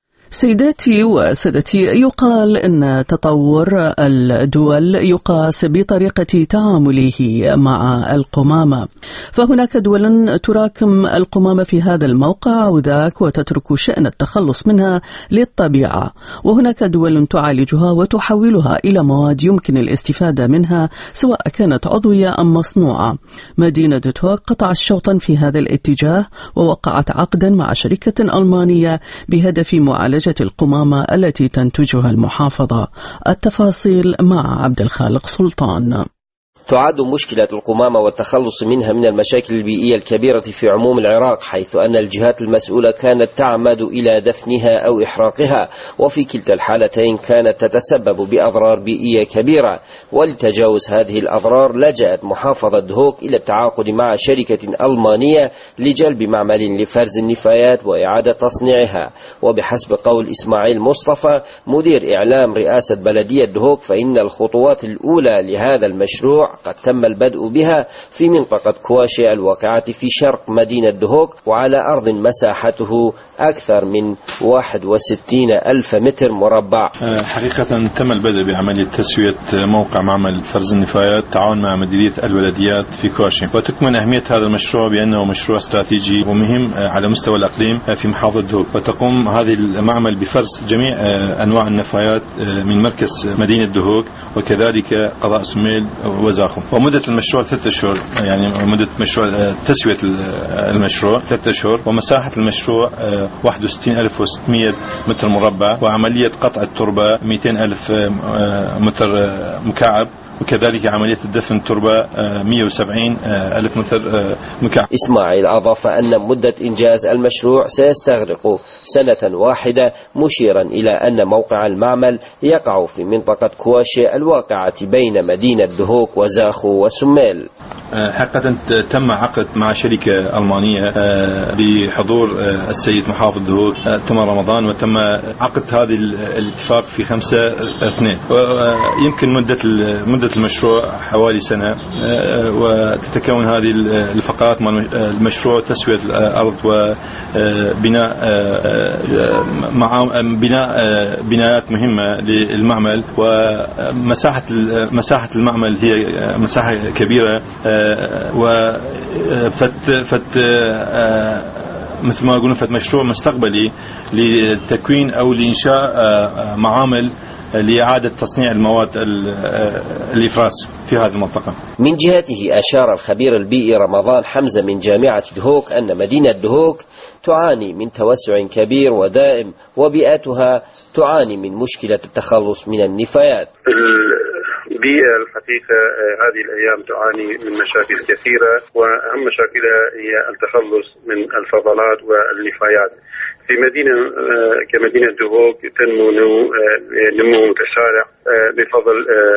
سيداتي وسادتي، يقال أن تطور الدول يقاس بطريقة تعامله مع القمامة، فهناك دول تراكم القمامة في هذا الموقع أو ذاك وتترك شأن التخلص منها للطبيعة، وهناك دول تعالجها وتحولها إلى مواد يمكن الاستفادة منها سواء كانت عضوية أم مصنوعة. مدينة توك قطعت شوطا في هذا الاتجاه ووقعت عقدا مع شركة ألمانية بهدف معالجة القمامة التي تنتجها المحافظة. التفاصيل مع عبد الخالق سلطان. تعد مشكلة القمامة والتخلص منها من المشاكل البيئية الكبيرة في عموم العراق، حيث أن الجهات المسؤولة كانت تعمد إلى دفنها أو إحراقها، وفي كلتا الحالتين كانت تتسبب بأضرار بيئية كبيرة. ولتجاوز هذه الأضرار لجأت محافظة دهوك إلى التعاقد مع شركة ألمانية لجلب معمل لفرز النفايات وإعادة تصنيعها. وبحسب قول إسماعيل مصطفى مدير إعلام رئاسة بلدية دهوك، فإن الخطوات الأولى لهذا المشروع قد تم البدء بها في منطقة كواشي الواقعة في شرق مدينة دهوك، وعلى أرض مساحته أكثر من 61,000 متر مربع. حقيقة تم البدء بعملية تسوية موقع معمل فرز النفايات تعاون مع مديرية البلديات في كواشي، وتكمن أهمية هذا المشروع بأنه مشروع استراتيجي ومهم على مستوى الأقليم في محافظة دهوك، وتقوم هذه المعمل بفرز جميع أنواع النفايات من مركز مدينة دهوك وكذلك قضاء سميل وزاخو. ومدة المشروع 3 أشهر، يعني مدة مشروع تسوية المشروع 3 أشهر، ومساحة المشروع 61,600 متر مربع، وعملية قطع التربة 200,000 متر مكعب، وكذلك عملية الدفن التربة 170,000 متر مكعب. إسماعيل أضاف أن مدة إنجاز المشروع سيستغرق سنة واحدة، مشيرا إلى أن موقع المعمل يقع في منطقة كواشي الواقعة بين مدينة دهوك وزاخو وسميل. حقيقة تم عقد مع شركة ألمانية بحضور السيد محافظ دهوك تم رمضان، وتم عقد هذه الاتفاق في 5/2، ويمكن مدة المشروع حوالي سنة، وتتكون هذه الفقرات من المشروع تسوية الأرض وبناء بنايات مهمة للمعمل. ومساحة المعمل هي مساحة كبيرة، مثل ما يقولون مشروع مستقبلي لتكوين أو لإنشاء معامل لإعادة تصنيع المواد الإفراز في هذه المنطقة. من جهته أشار الخبير البيئي رمضان حمزة من جامعة دهوك أن مدينة دهوك تعاني من توسع كبير ودائم، وبيئتها تعاني من مشكلة التخلص من النفايات. البيئة الحقيقة هذه الأيام تعاني من مشاكل كثيرة، وأهم مشاكلها هي التخلص من الفضلات والنفايات. في مدينة كمدينة دهوك تنمو نمو متسارع بفضل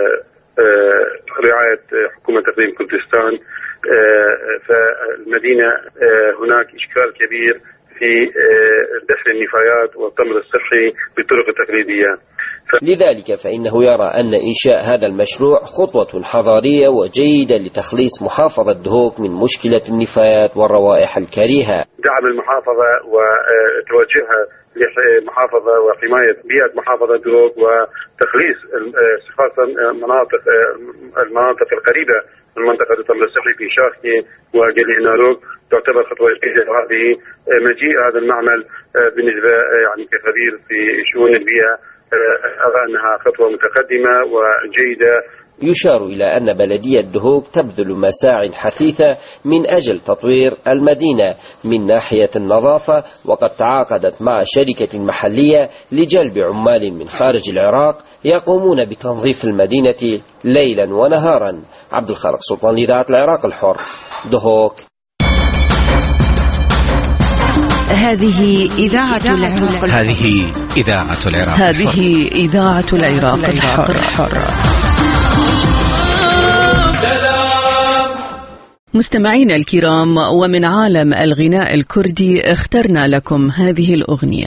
رعاية حكومة إقليم كردستان. فالمدينة هناك إشكال كبير في دفن النفايات والتمر الصحي بالطرق التقليدية. لذلك فإنه يرى أن إنشاء هذا المشروع خطوة حضارية وجيدة لتخليص محافظة دهوك من مشكلة النفايات والروائح الكريهة. دعم المحافظة وتوجهها لمحافظة وحماية بيئة محافظة دهوك وتخليص خاصة المناطق القريبة من منطقة التمر الصحي في شاخي وجليل ناروك تعتبر خطوة جيدة. هذه مجيء هذا المعمل بالنسبة يعني كخبير في شؤون البيئة أرى أنها خطوة متقدمة وجيدة. يشار إلى أن بلدية دهوك تبذل مساعٍ حثيثة من أجل تطوير المدينة من ناحية النظافة، وقد تعاقدت مع شركة محلية لجلب عمال من خارج العراق يقومون بتنظيف المدينة ليلا ونهارا. عبد الخالق سلطان لإذاعة العراق الحر، دهوك. هذه إذاعة العراق. هذه إذاعة العراق. هذه إذاعة العراق الحر. مستمعينا الكرام، ومن عالم الغناء الكردي اخترنا لكم هذه الأغنية.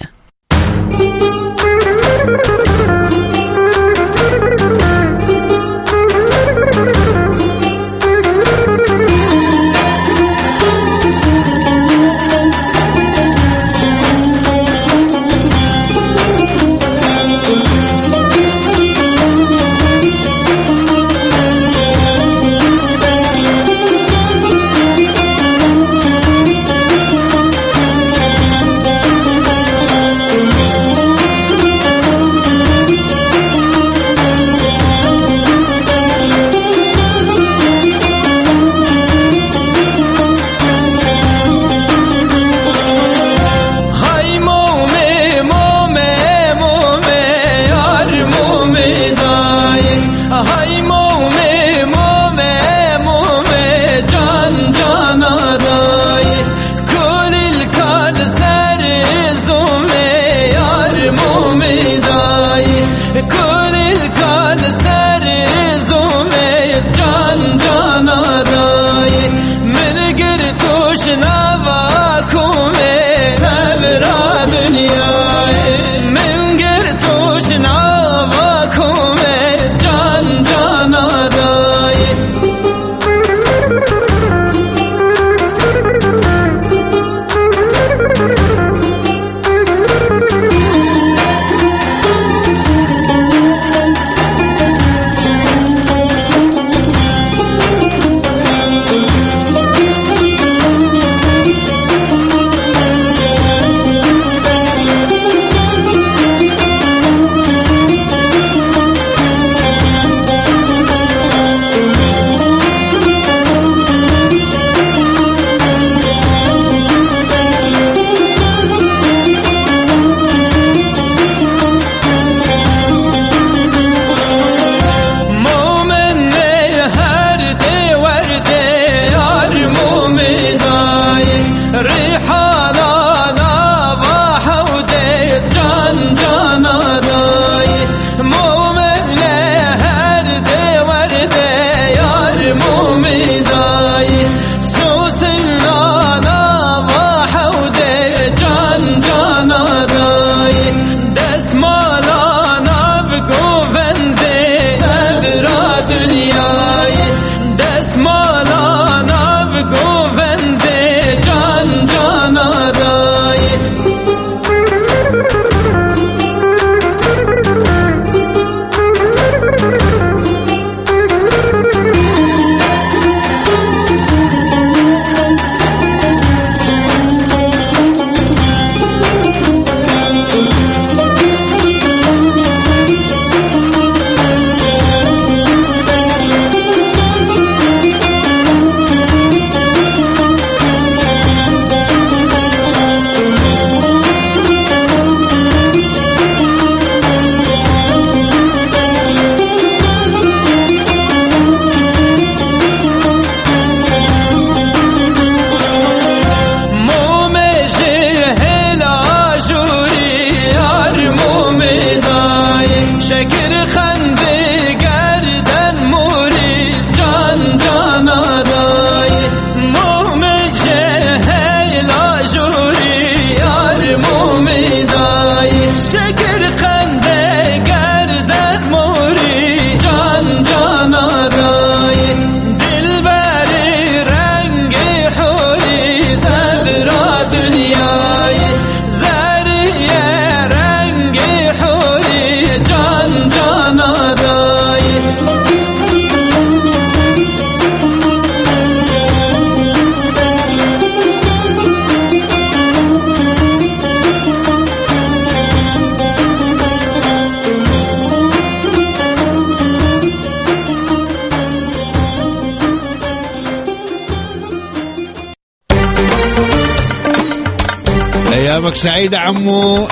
أيامك سعيدة عمو.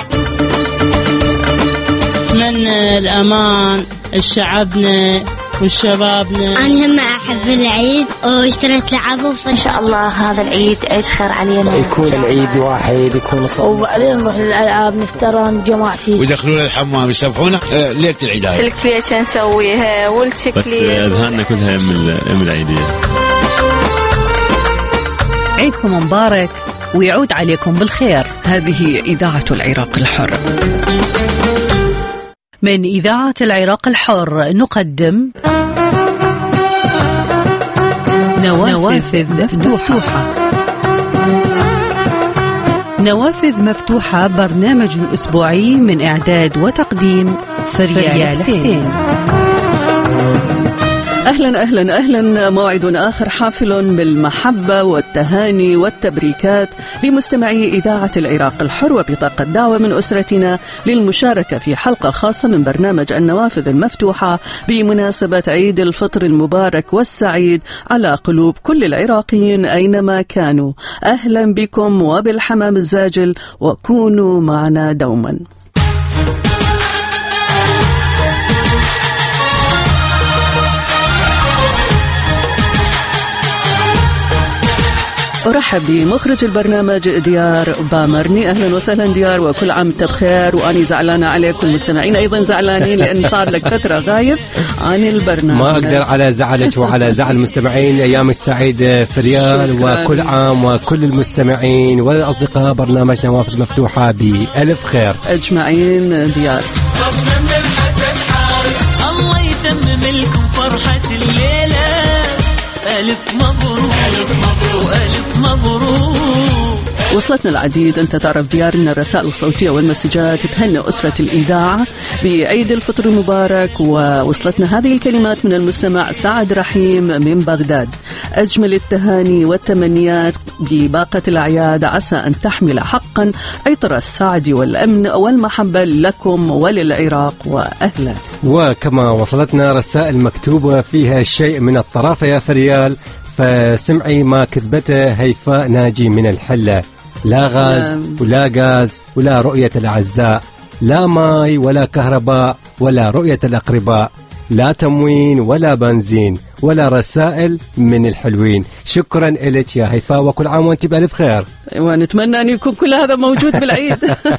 أتمنى الأمان لشعبنا والشبابنا. أنا هم أحب العيد واشتريت لعبه، إن شاء الله هذا العيد عيد خير علينا، يكون العيد واحد، يكون صوم، وبعدين نروح للألعاب نفترن جماعتي ويدخلون الحمام يسبحونا ليلة العيد. الكليشة نسويها والتكليف، بس أذهاننا كلها من العيدية. عيدكم مبارك ويعود عليكم بالخير. هذه إذاعة العراق الحر. من إذاعة العراق الحر نقدم نوافذ مفتوحة. نوافذ مفتوحة برنامج أسبوعي من إعداد وتقديم فريال حسين. أهلا أهلا أهلا، موعد آخر حافل بالمحبة والتهاني والتبريكات لمستمعي إذاعة العراق الحر، وبطاقة دعوة من أسرتنا للمشاركة في حلقة خاصة من برنامج النوافذ المفتوحة بمناسبة عيد الفطر المبارك والسعيد على قلوب كل العراقيين أينما كانوا. أهلا بكم وبالحمام الزاجل، وكونوا معنا دوما. أرحب بمخرج البرنامج ديار بامرني. أهلا وسهلا ديار، وكل عام وأنت بخير. وأني زعلانة عليكم مستمعين أيضا زعلانين لأن صار لك فترة غايب عن البرنامج. ما أقدر على زعلك وعلى زعل المستمعين. أيام السعيد فريال، وكل عام وكل المستمعين والأصدقاء برنامج نوافذ مفتوحة بألف خير أجمعين. ديار الله يتمم لكم فرحة الليلة، ألف مبروك ألف مبروك ألف مبروك. وصلتنا العديد، أنت تعرف ديار، من الرسائل الصوتية والمسجات تهنئ أسرة الإذاعة بعيد الفطر المبارك. ووصلتنا هذه الكلمات من المستمع سعد رحيم من بغداد: أجمل التهاني والتمنيات بباقة الأعياد، عسى أن تحمل حقا عطر السعد والأمن والمحبة لكم وللعراق وأهله. وكما وصلتنا رسائل مكتوبة فيها شيء من الطرافة يا فريال، فسمعي ما كتبته هيفاء ناجي من الحلة: لا غاز ولا غاز ولا رؤية الأعزاء، لا ماي ولا كهرباء ولا رؤية الأقرباء، لا تموين ولا بنزين ولا رسائل من الحلوين. شكرا لك يا هيفاء، وكل عام وانت بألف خير، ونتمنى أن يكون كل هذا موجود في العيد.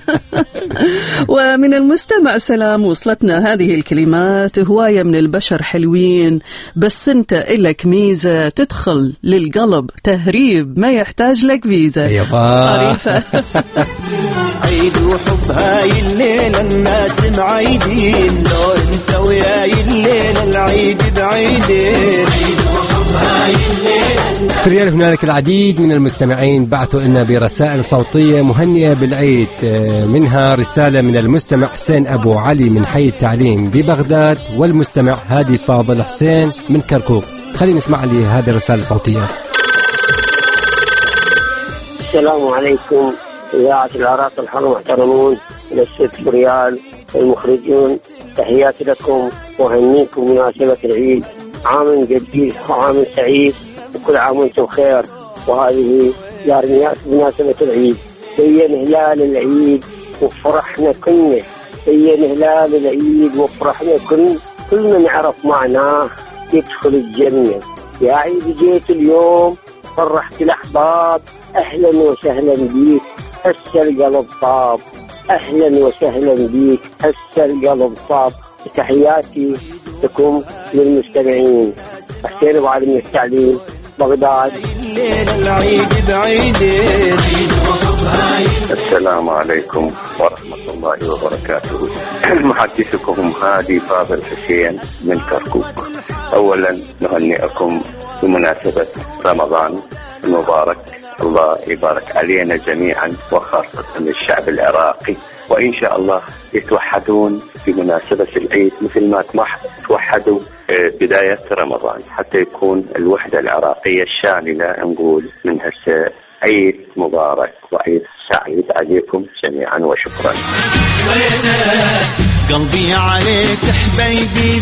ومن المستمع سلام، وصلتنا هذه الكلمات: هواية من البشر حلوين، بس انت إلك ميزة تدخل للقلب تهريب، ما يحتاج لك فيزا. طريفة. عيد وحب هاي الليلة الناس معيدين، لو انت وياي الليلة العيد بعيدين. فريال، هنالك العديد من المستمعين بعثوا لنا برسائل صوتية مهنئة بالعيد، منها رسالة من المستمع حسين أبو علي من حي التعليم ببغداد، والمستمع هادي فاضل حسين من كركوك. خلينا نسمع لي هذه الرسالة الصوتية. السلام عليكم إذاعة العراق الحر، محترمون للست فريال المخرجون، تحياتي لكم وهنيكم بمناسبة العيد. عام جديد وعام سعيد، وكل عام وانتم بخير. وهذه يارنيات بمناسبة العيد، بين هلال العيد وفرحنا كلنا، بين هلال العيد وفرحنا كل من عرف معناه يدخل الجنة. يا عيد جيت اليوم فرحت الأحباب، أهلا وسهلا بيك هسه القلب طاب، أهلا وسهلا بيك هسه القلب طاب. تحياتي لكم للمستمعين. حسين أبو علي من التعليم، بغداد. السلام عليكم ورحمة الله وبركاته. محدثكم هادي فاضل حسين من كركوك. أولا نهنئكم بمناسبة رمضان المبارك، الله يبارك علينا جميعا وخاصة الشعب العراقي، وإن شاء الله يتوحدون في مناسبة العيد مثل ما توحدوا بداية رمضان، حتى يكون الوحدة العراقية الشاملة. نقول من هسه عيد مبارك وعيد سعيد عليكم جميعا، وشكرا. قلبي عليك حبيبي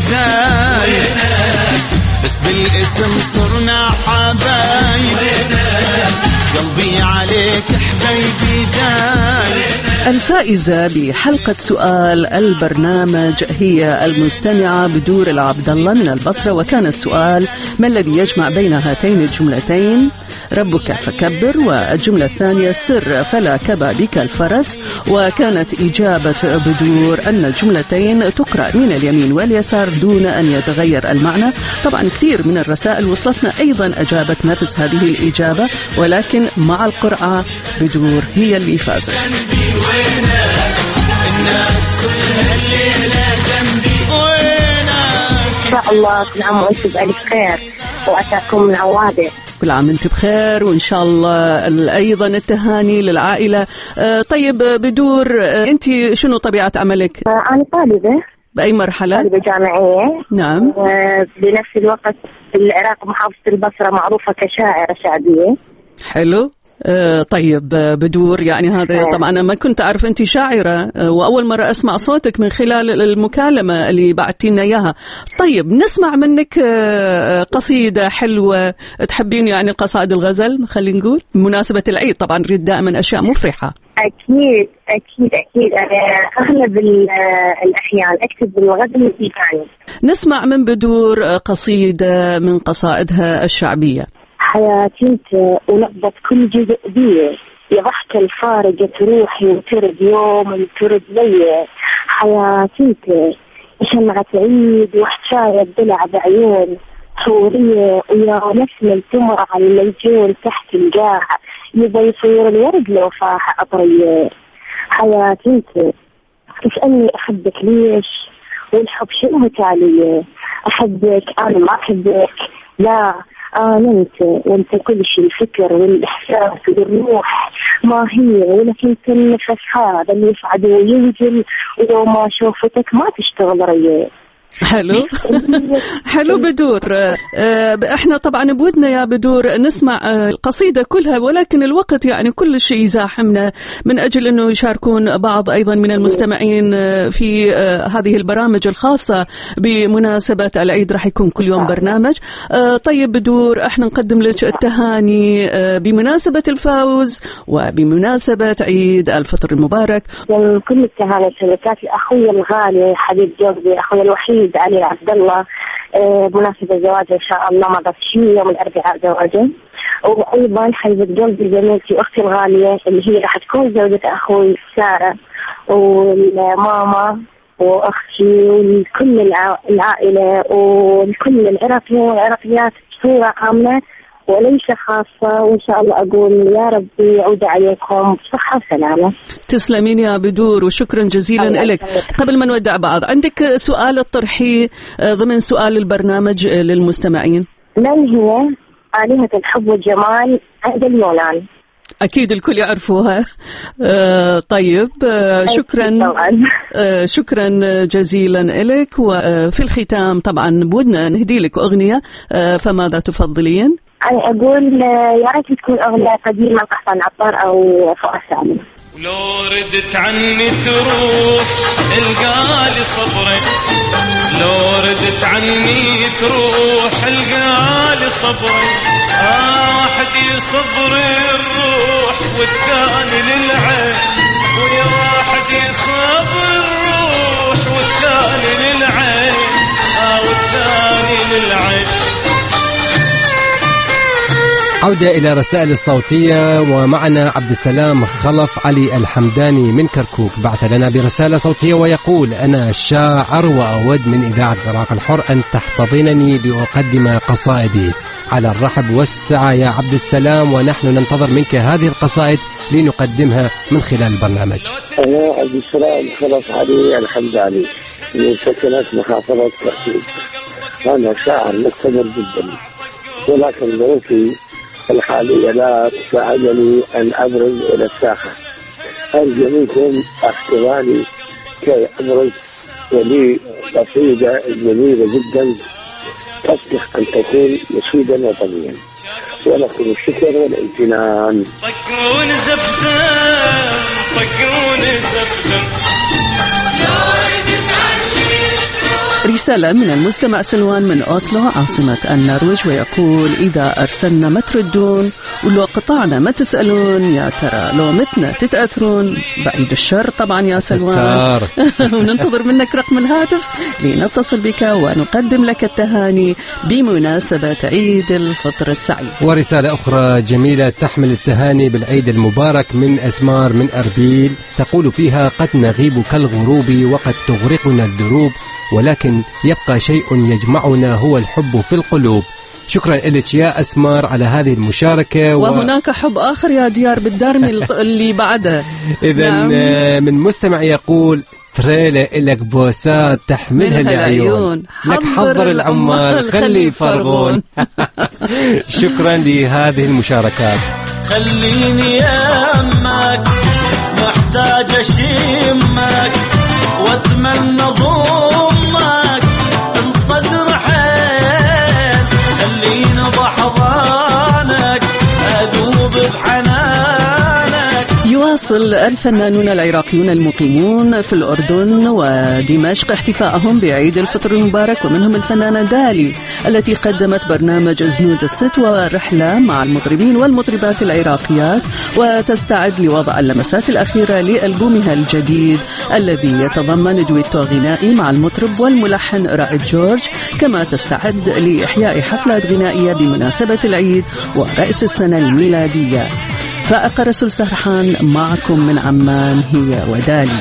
زايد، بس بالاسم صرنا حبايب. قلبي عليك حبيبي دايم. الفائزة بحلقة سؤال البرنامج هي المستمعة بدور العبد الله من البصرة، وكان السؤال: ما الذي يجمع بين هاتين الجملتين ربك فكبر، والجملة الثانية سر فلا كبا بك الفرس. وكانت إجابة بدور أن الجملتين تقرأ من اليمين واليسار دون أن يتغير المعنى. طبعا كثير من الرسائل وصلتنا أيضا أجابت نفس هذه الإجابة، ولكن مع القرعة بدور هي اللي فازت. إن شاء الله كل عام وأنتم بألف خير وأتاكم من عوادة. كل عام أنت بخير، وإن شاء الله أيضا التهاني للعائلة. طيب بدور، أنت شنو طبيعة عملك؟ أنا طالبة. بأي مرحلة؟ طالبة جامعية. نعم. بنفس الوقت في العراق محافظة البصرة معروفة كشاعرة شعبية. حلو. طيب بدور، يعني هذا طبعا أنا ما كنت أعرف أنت شاعرة، وأول مرة أسمع صوتك من خلال المكالمة اللي بعتينا إياها. طيب نسمع منك قصيدة حلوة تحبين، يعني قصائد الغزل خلينا نقول بمناسبة العيد. طبعا نريد دائما أشياء مفرحة. أكيد أكيد أكيد، أنا أغلب الأحيان أكتب بالغزل الإيراني. نسمع من بدور قصيدة من قصائدها الشعبية. حياتي انت ونبضة كل جزء بيه، يا ضحكة الفارقة روحي وترد يوم ترد لي. حياتي انت شمعة عيد وحشاية الضلع بعيون حورية، ويا نسمة التمر على الليجون تحت القاع، يبى يصير الورد لو فاح أطريه. حياتي انت تسألني أحبك ليش، والحب شنو تعليه؟ أحبك أنا ما أحبك، لا أنت وأنت كل شيء، الفكر والإحساس والروح ما هي، ولكن النفس هذا اللي يصعد وينزل، ولو ما شوفتك ما تشتغل ريال. حلو. حلو بدور. احنا طبعا بودنا يا بدور نسمع القصيدة كلها، ولكن الوقت يعني كل شيء يزاحمنا من أجل أنه يشاركون بعض أيضا من المستمعين في هذه البرامج الخاصة بمناسبة العيد. راح يكون كل يوم برنامج. طيب بدور، احنا نقدم لك التهاني بمناسبة الفوز وبمناسبة عيد الفطر المبارك. كل التهاني شبكات لأخوي الغالي حبيب جوزي، أخوي الوحيد علي عبد الله، بمناسبة زواجه إن شاء الله ما بس شيء يوم الأربعاء زواجه. وأيضا حبيبة قلبي زميلتي أختي الغالية اللي هي راح تكون زوجة أخوي سارة، والماما وأختي وكل العائلة وكل العراقيين والعراقيات بصورة عامة وليس خاصة. وإن شاء الله أقول يا ربي يعود عليكم بصحة وسلامة. تسلمين يا بدور وشكرا جزيلا لك. قبل ما نودع بعض، عندك سؤال الطرحي ضمن سؤال البرنامج للمستمعين؟ من هي آلهة الحب والجمال عند اليونان؟ أكيد الكل يعرفوها. طيب شكرا. شكرا جزيلا لك. وفي الختام طبعا بودنا نهدي لك أغنية، فماذا تفضلين؟ أنا أقول يا ريت تكون أغنية قديمة قحطان عطار أو فؤاد سالم. لو ردت عني تروح القالي صبرك، لو ردت عني تروح القالي صبرك، واحد يصبر الروح والثاني للعين، ويا واحد يصبر الروح والثاني للعين، والثاني للعين. عودة إلى رسائل الصوتية، ومعنا عبد السلام خلف علي الحمداني من كركوك بعث لنا برسالة صوتية ويقول: أنا شاعر وأود من إذاعة العراق الحر أن تحتضنني لأقدم قصائدي. على الرحب والسعة يا عبد السلام، ونحن ننتظر منك هذه القصائد لنقدمها من خلال البرنامج. أنا عبد السلام خلف علي الحمداني من سكنة محافظة كركوك. أنا شاعر مقتدر جدا، ولكن ظروفي الحالية لا تساعدني أن أبرز إلى الساحة. أرجو منكم احتضاني كي أبرز، ولي قصيدة جميلة جدا تصلح أن تكون نشيدا وطنيا، ولكم الشكر والامتنان. طقون زفدان طقون زفدان. رسالة من المستمع سلوان من أوسلو عاصمة النرويج، ويقول: إذا أرسلنا ما تردون، ولو قطعنا ما تسألون، يا ترى لو متنا تتأثرون. بعيد الشر طبعا يا سلوان. وننتظر منك رقم الهاتف لنتصل بك ونقدم لك التهاني بمناسبة عيد الفطر السعيد. ورسالة أخرى جميلة تحمل التهاني بالعيد المبارك من أسمار من أربيل، تقول فيها: قد نغيب كالغروب وقد تغرقنا الدروب، ولكن يبقى شيء يجمعنا هو الحب في القلوب. شكرا لك يا أسمار على هذه المشاركة. وهناك حب آخر يا ديار بالدارمي اللي بعدها. إذن من مستمع يقول: تريلة إلك بوسات تحملها العيون، لك حضر العمال خلي يفرغون. شكرا لهذه المشاركات. خليني يمك محتاج أشمك واتمنى ضمك الصدر حيل، خليني بحضانك أذوب بحنانك. يواصل الفنانون العراقيون المقيمون في الأردن ودمشق احتفاءهم بعيد الفطر المبارك، ومنهم الفنانة دالي التي قدمت برنامج زنود الست ورحلة مع المطربين والمطربات العراقيات، وتستعد لوضع اللمسات الأخيرة لألبومها الجديد الذي يتضمن دويتو غنائي مع المطرب والملحن رائد جورج، كما تستعد لإحياء حفلات غنائية بمناسبة العيد ورأس السنة الميلادية. فائق رسول سرحان معكم من عمان هي ودالي.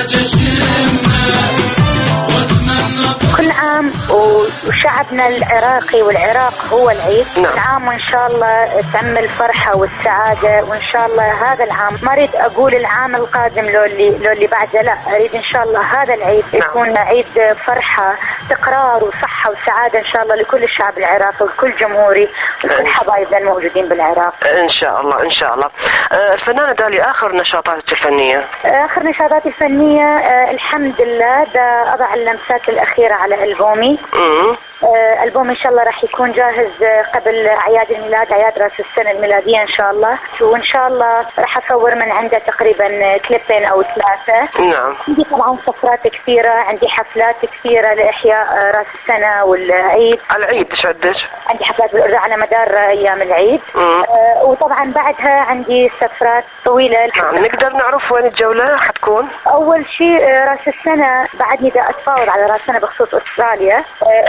كل عام وشعبنا العراقي والعراق هو العيد. كل عام وإن شاء الله تعم الفرحة والسعادة، وإن شاء الله هذا العام ما أريد أقول العام القادم لو اللي بعده، لا أريد إن شاء الله هذا العيد يكون عيد فرحة استقرار وصحة وسعادة إن شاء الله لكل الشعب العراقي وكل جمهوري وكل حبايبنا الموجودين بالعراق إن شاء الله إن شاء الله. الفنانة دالي، آخر نشاطاتك الفنية؟ آخر نشاطاتي الفنية الحمد لله دا أضع اللمسات الأخيرة على ألبومي. ألبوم إن شاء الله راح يكون جاهز قبل أعياد الميلاد، أعياد رأس السنة الميلادية إن شاء الله، وإن شاء الله راح أصور من عنده تقريبا كليبين أو 3. نعم. عندي طبعا سفرات كثيرة، عندي حفلات كثيرة لإحياء رأس السنة والعيد. العيد إيش عندك؟ عندي حفلات بالأردن على مدار أيام العيد. وطبعا بعدها عندي سفرات طويلة. نقدر نعرف وين الجولة حتكون؟ أول شيء رأس السنة بعدني دا أتفاوض على رأس السنة بخصوص أستراليا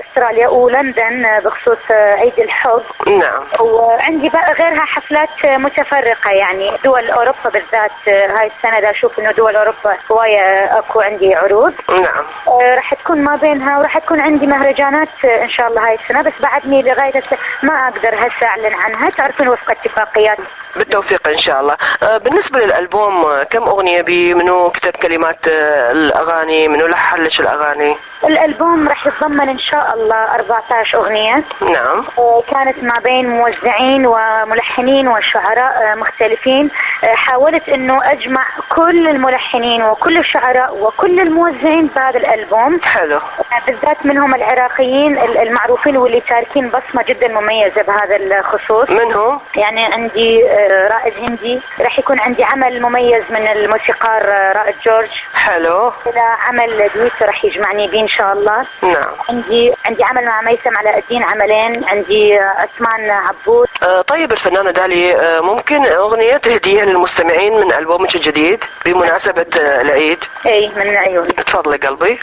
ولندن بخصوص عيد الحب. نعم. وعندي بقى غيرها حفلات متفرقة، يعني دول أوروبا بالذات هاي السنة دا أشوف إنه دول أوروبا هواية أكو عندي عروض. نعم. راح تكون ما بينها، وراح تكون عندي مهرجانات إن شاء الله هاي السنة، بس بعدني لغاية ما أقدر هسه أعلن عنها، تعرفون وفق اتفاقيات. بالتوفيق إن شاء الله. بالنسبة للألبوم كم أغنية بي؟ منو كتب كلمات الأغاني؟ منو لحن لك الأغاني؟ الألبوم راح يتضمن إن شاء الله 14 أغنية. نعم. كانت ما بين موزعين وملحنين وشعراء مختلفين. حاولت إنه أجمع كل الملحنين وكل الشعراء وكل الموزعين بهذا الألبوم. حلو. بالذات منهم العراقيين المعروفين واللي تاركين بصمة جدا مميزة بهذا الخصوص. منهم؟ يعني عندي رائد هندي، راح يكون عندي عمل مميز من الموسيقار رائد جورج. حلو. إلى عمل دويتو راح يجمعني بيه إن شاء الله. نعم. عندي عمل مع ميثم علاء الدين، عملين، عندي عثمان عبود. طيب الفنانة دالي، ممكن أغنية تهديها للمستمعين من ألبومك الجديد بمناسبة العيد؟ اي من عيوني. تفضلي قلبي.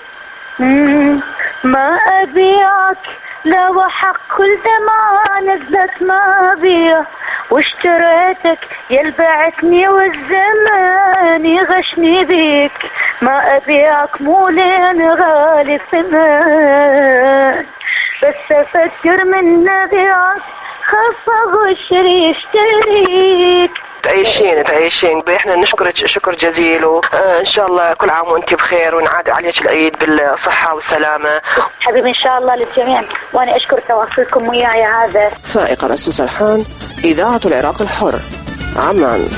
ما أبيعك لو حق كل دمعة نزلت ما أبيع، واشتريتك يلبعتني والزمان يغشني بيك. ما أبيعك مو لين غالي ثمن، بس أفكر من أبيعك خاصة غشري اشتريك. تعيشين احنا نشكرك شكر جزيل، وان شاء الله كل عام وانت بخير، ونعاد عليك العيد بالصحة والسلامة حبيبي ان شاء الله للجميع، وانا اشكر تواصلكم وياي. هذا فائق رسول سرحان، إذاعة العراق الحر، عمان.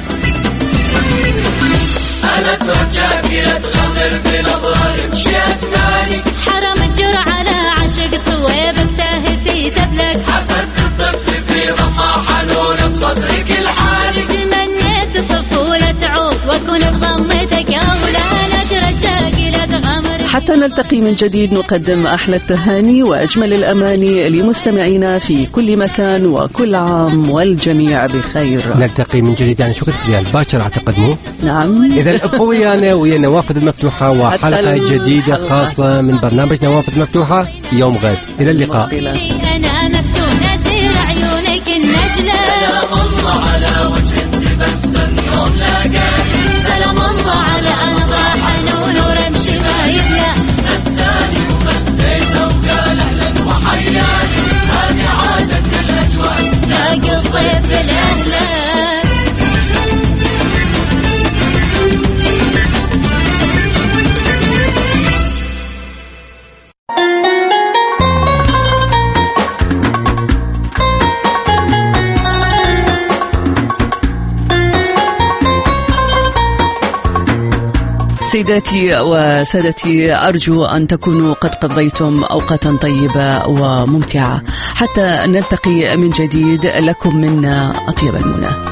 أنا ترجاك لا تغامر بنظرة مشيت مالك، حرم الجر على عشق صويبك تاهي في سبلك، حسد الطفل في ضمة حنون بصدرك الحالي، تمنيت الطفولة تعود واكون بضمتك يا ولا. أنا ترجاك لا تغامر. حتى نلتقي من جديد نقدم أحلى التهاني وأجمل الأماني لمستمعينا في كل مكان، وكل عام والجميع بخير. نلتقي من جديد يعني شكرا ريال باشر أعتقد مو؟ نعم. إذا ابقوا ويانا ويا نوافذ المفتوحة وحلقة جديدة خاصة من برنامج نوافذ مفتوحة يوم غد. إلى اللقاء. أنا مفتوح نسير عيونك النجلة. سلام الله على وجه تبسم يوم لاقاني. سلام الله على أنظار حنون ورمش ما يبلى. نساني ومسيته وقال أهلا وحياني. هذه عادة الأجواء لاقي الضيف بالأهلا. سيداتي وسادتي، أرجو أن تكونوا قد قضيتم أوقاتا طيبة وممتعة حتى نلتقي من جديد. لكم منا أطيب المنى.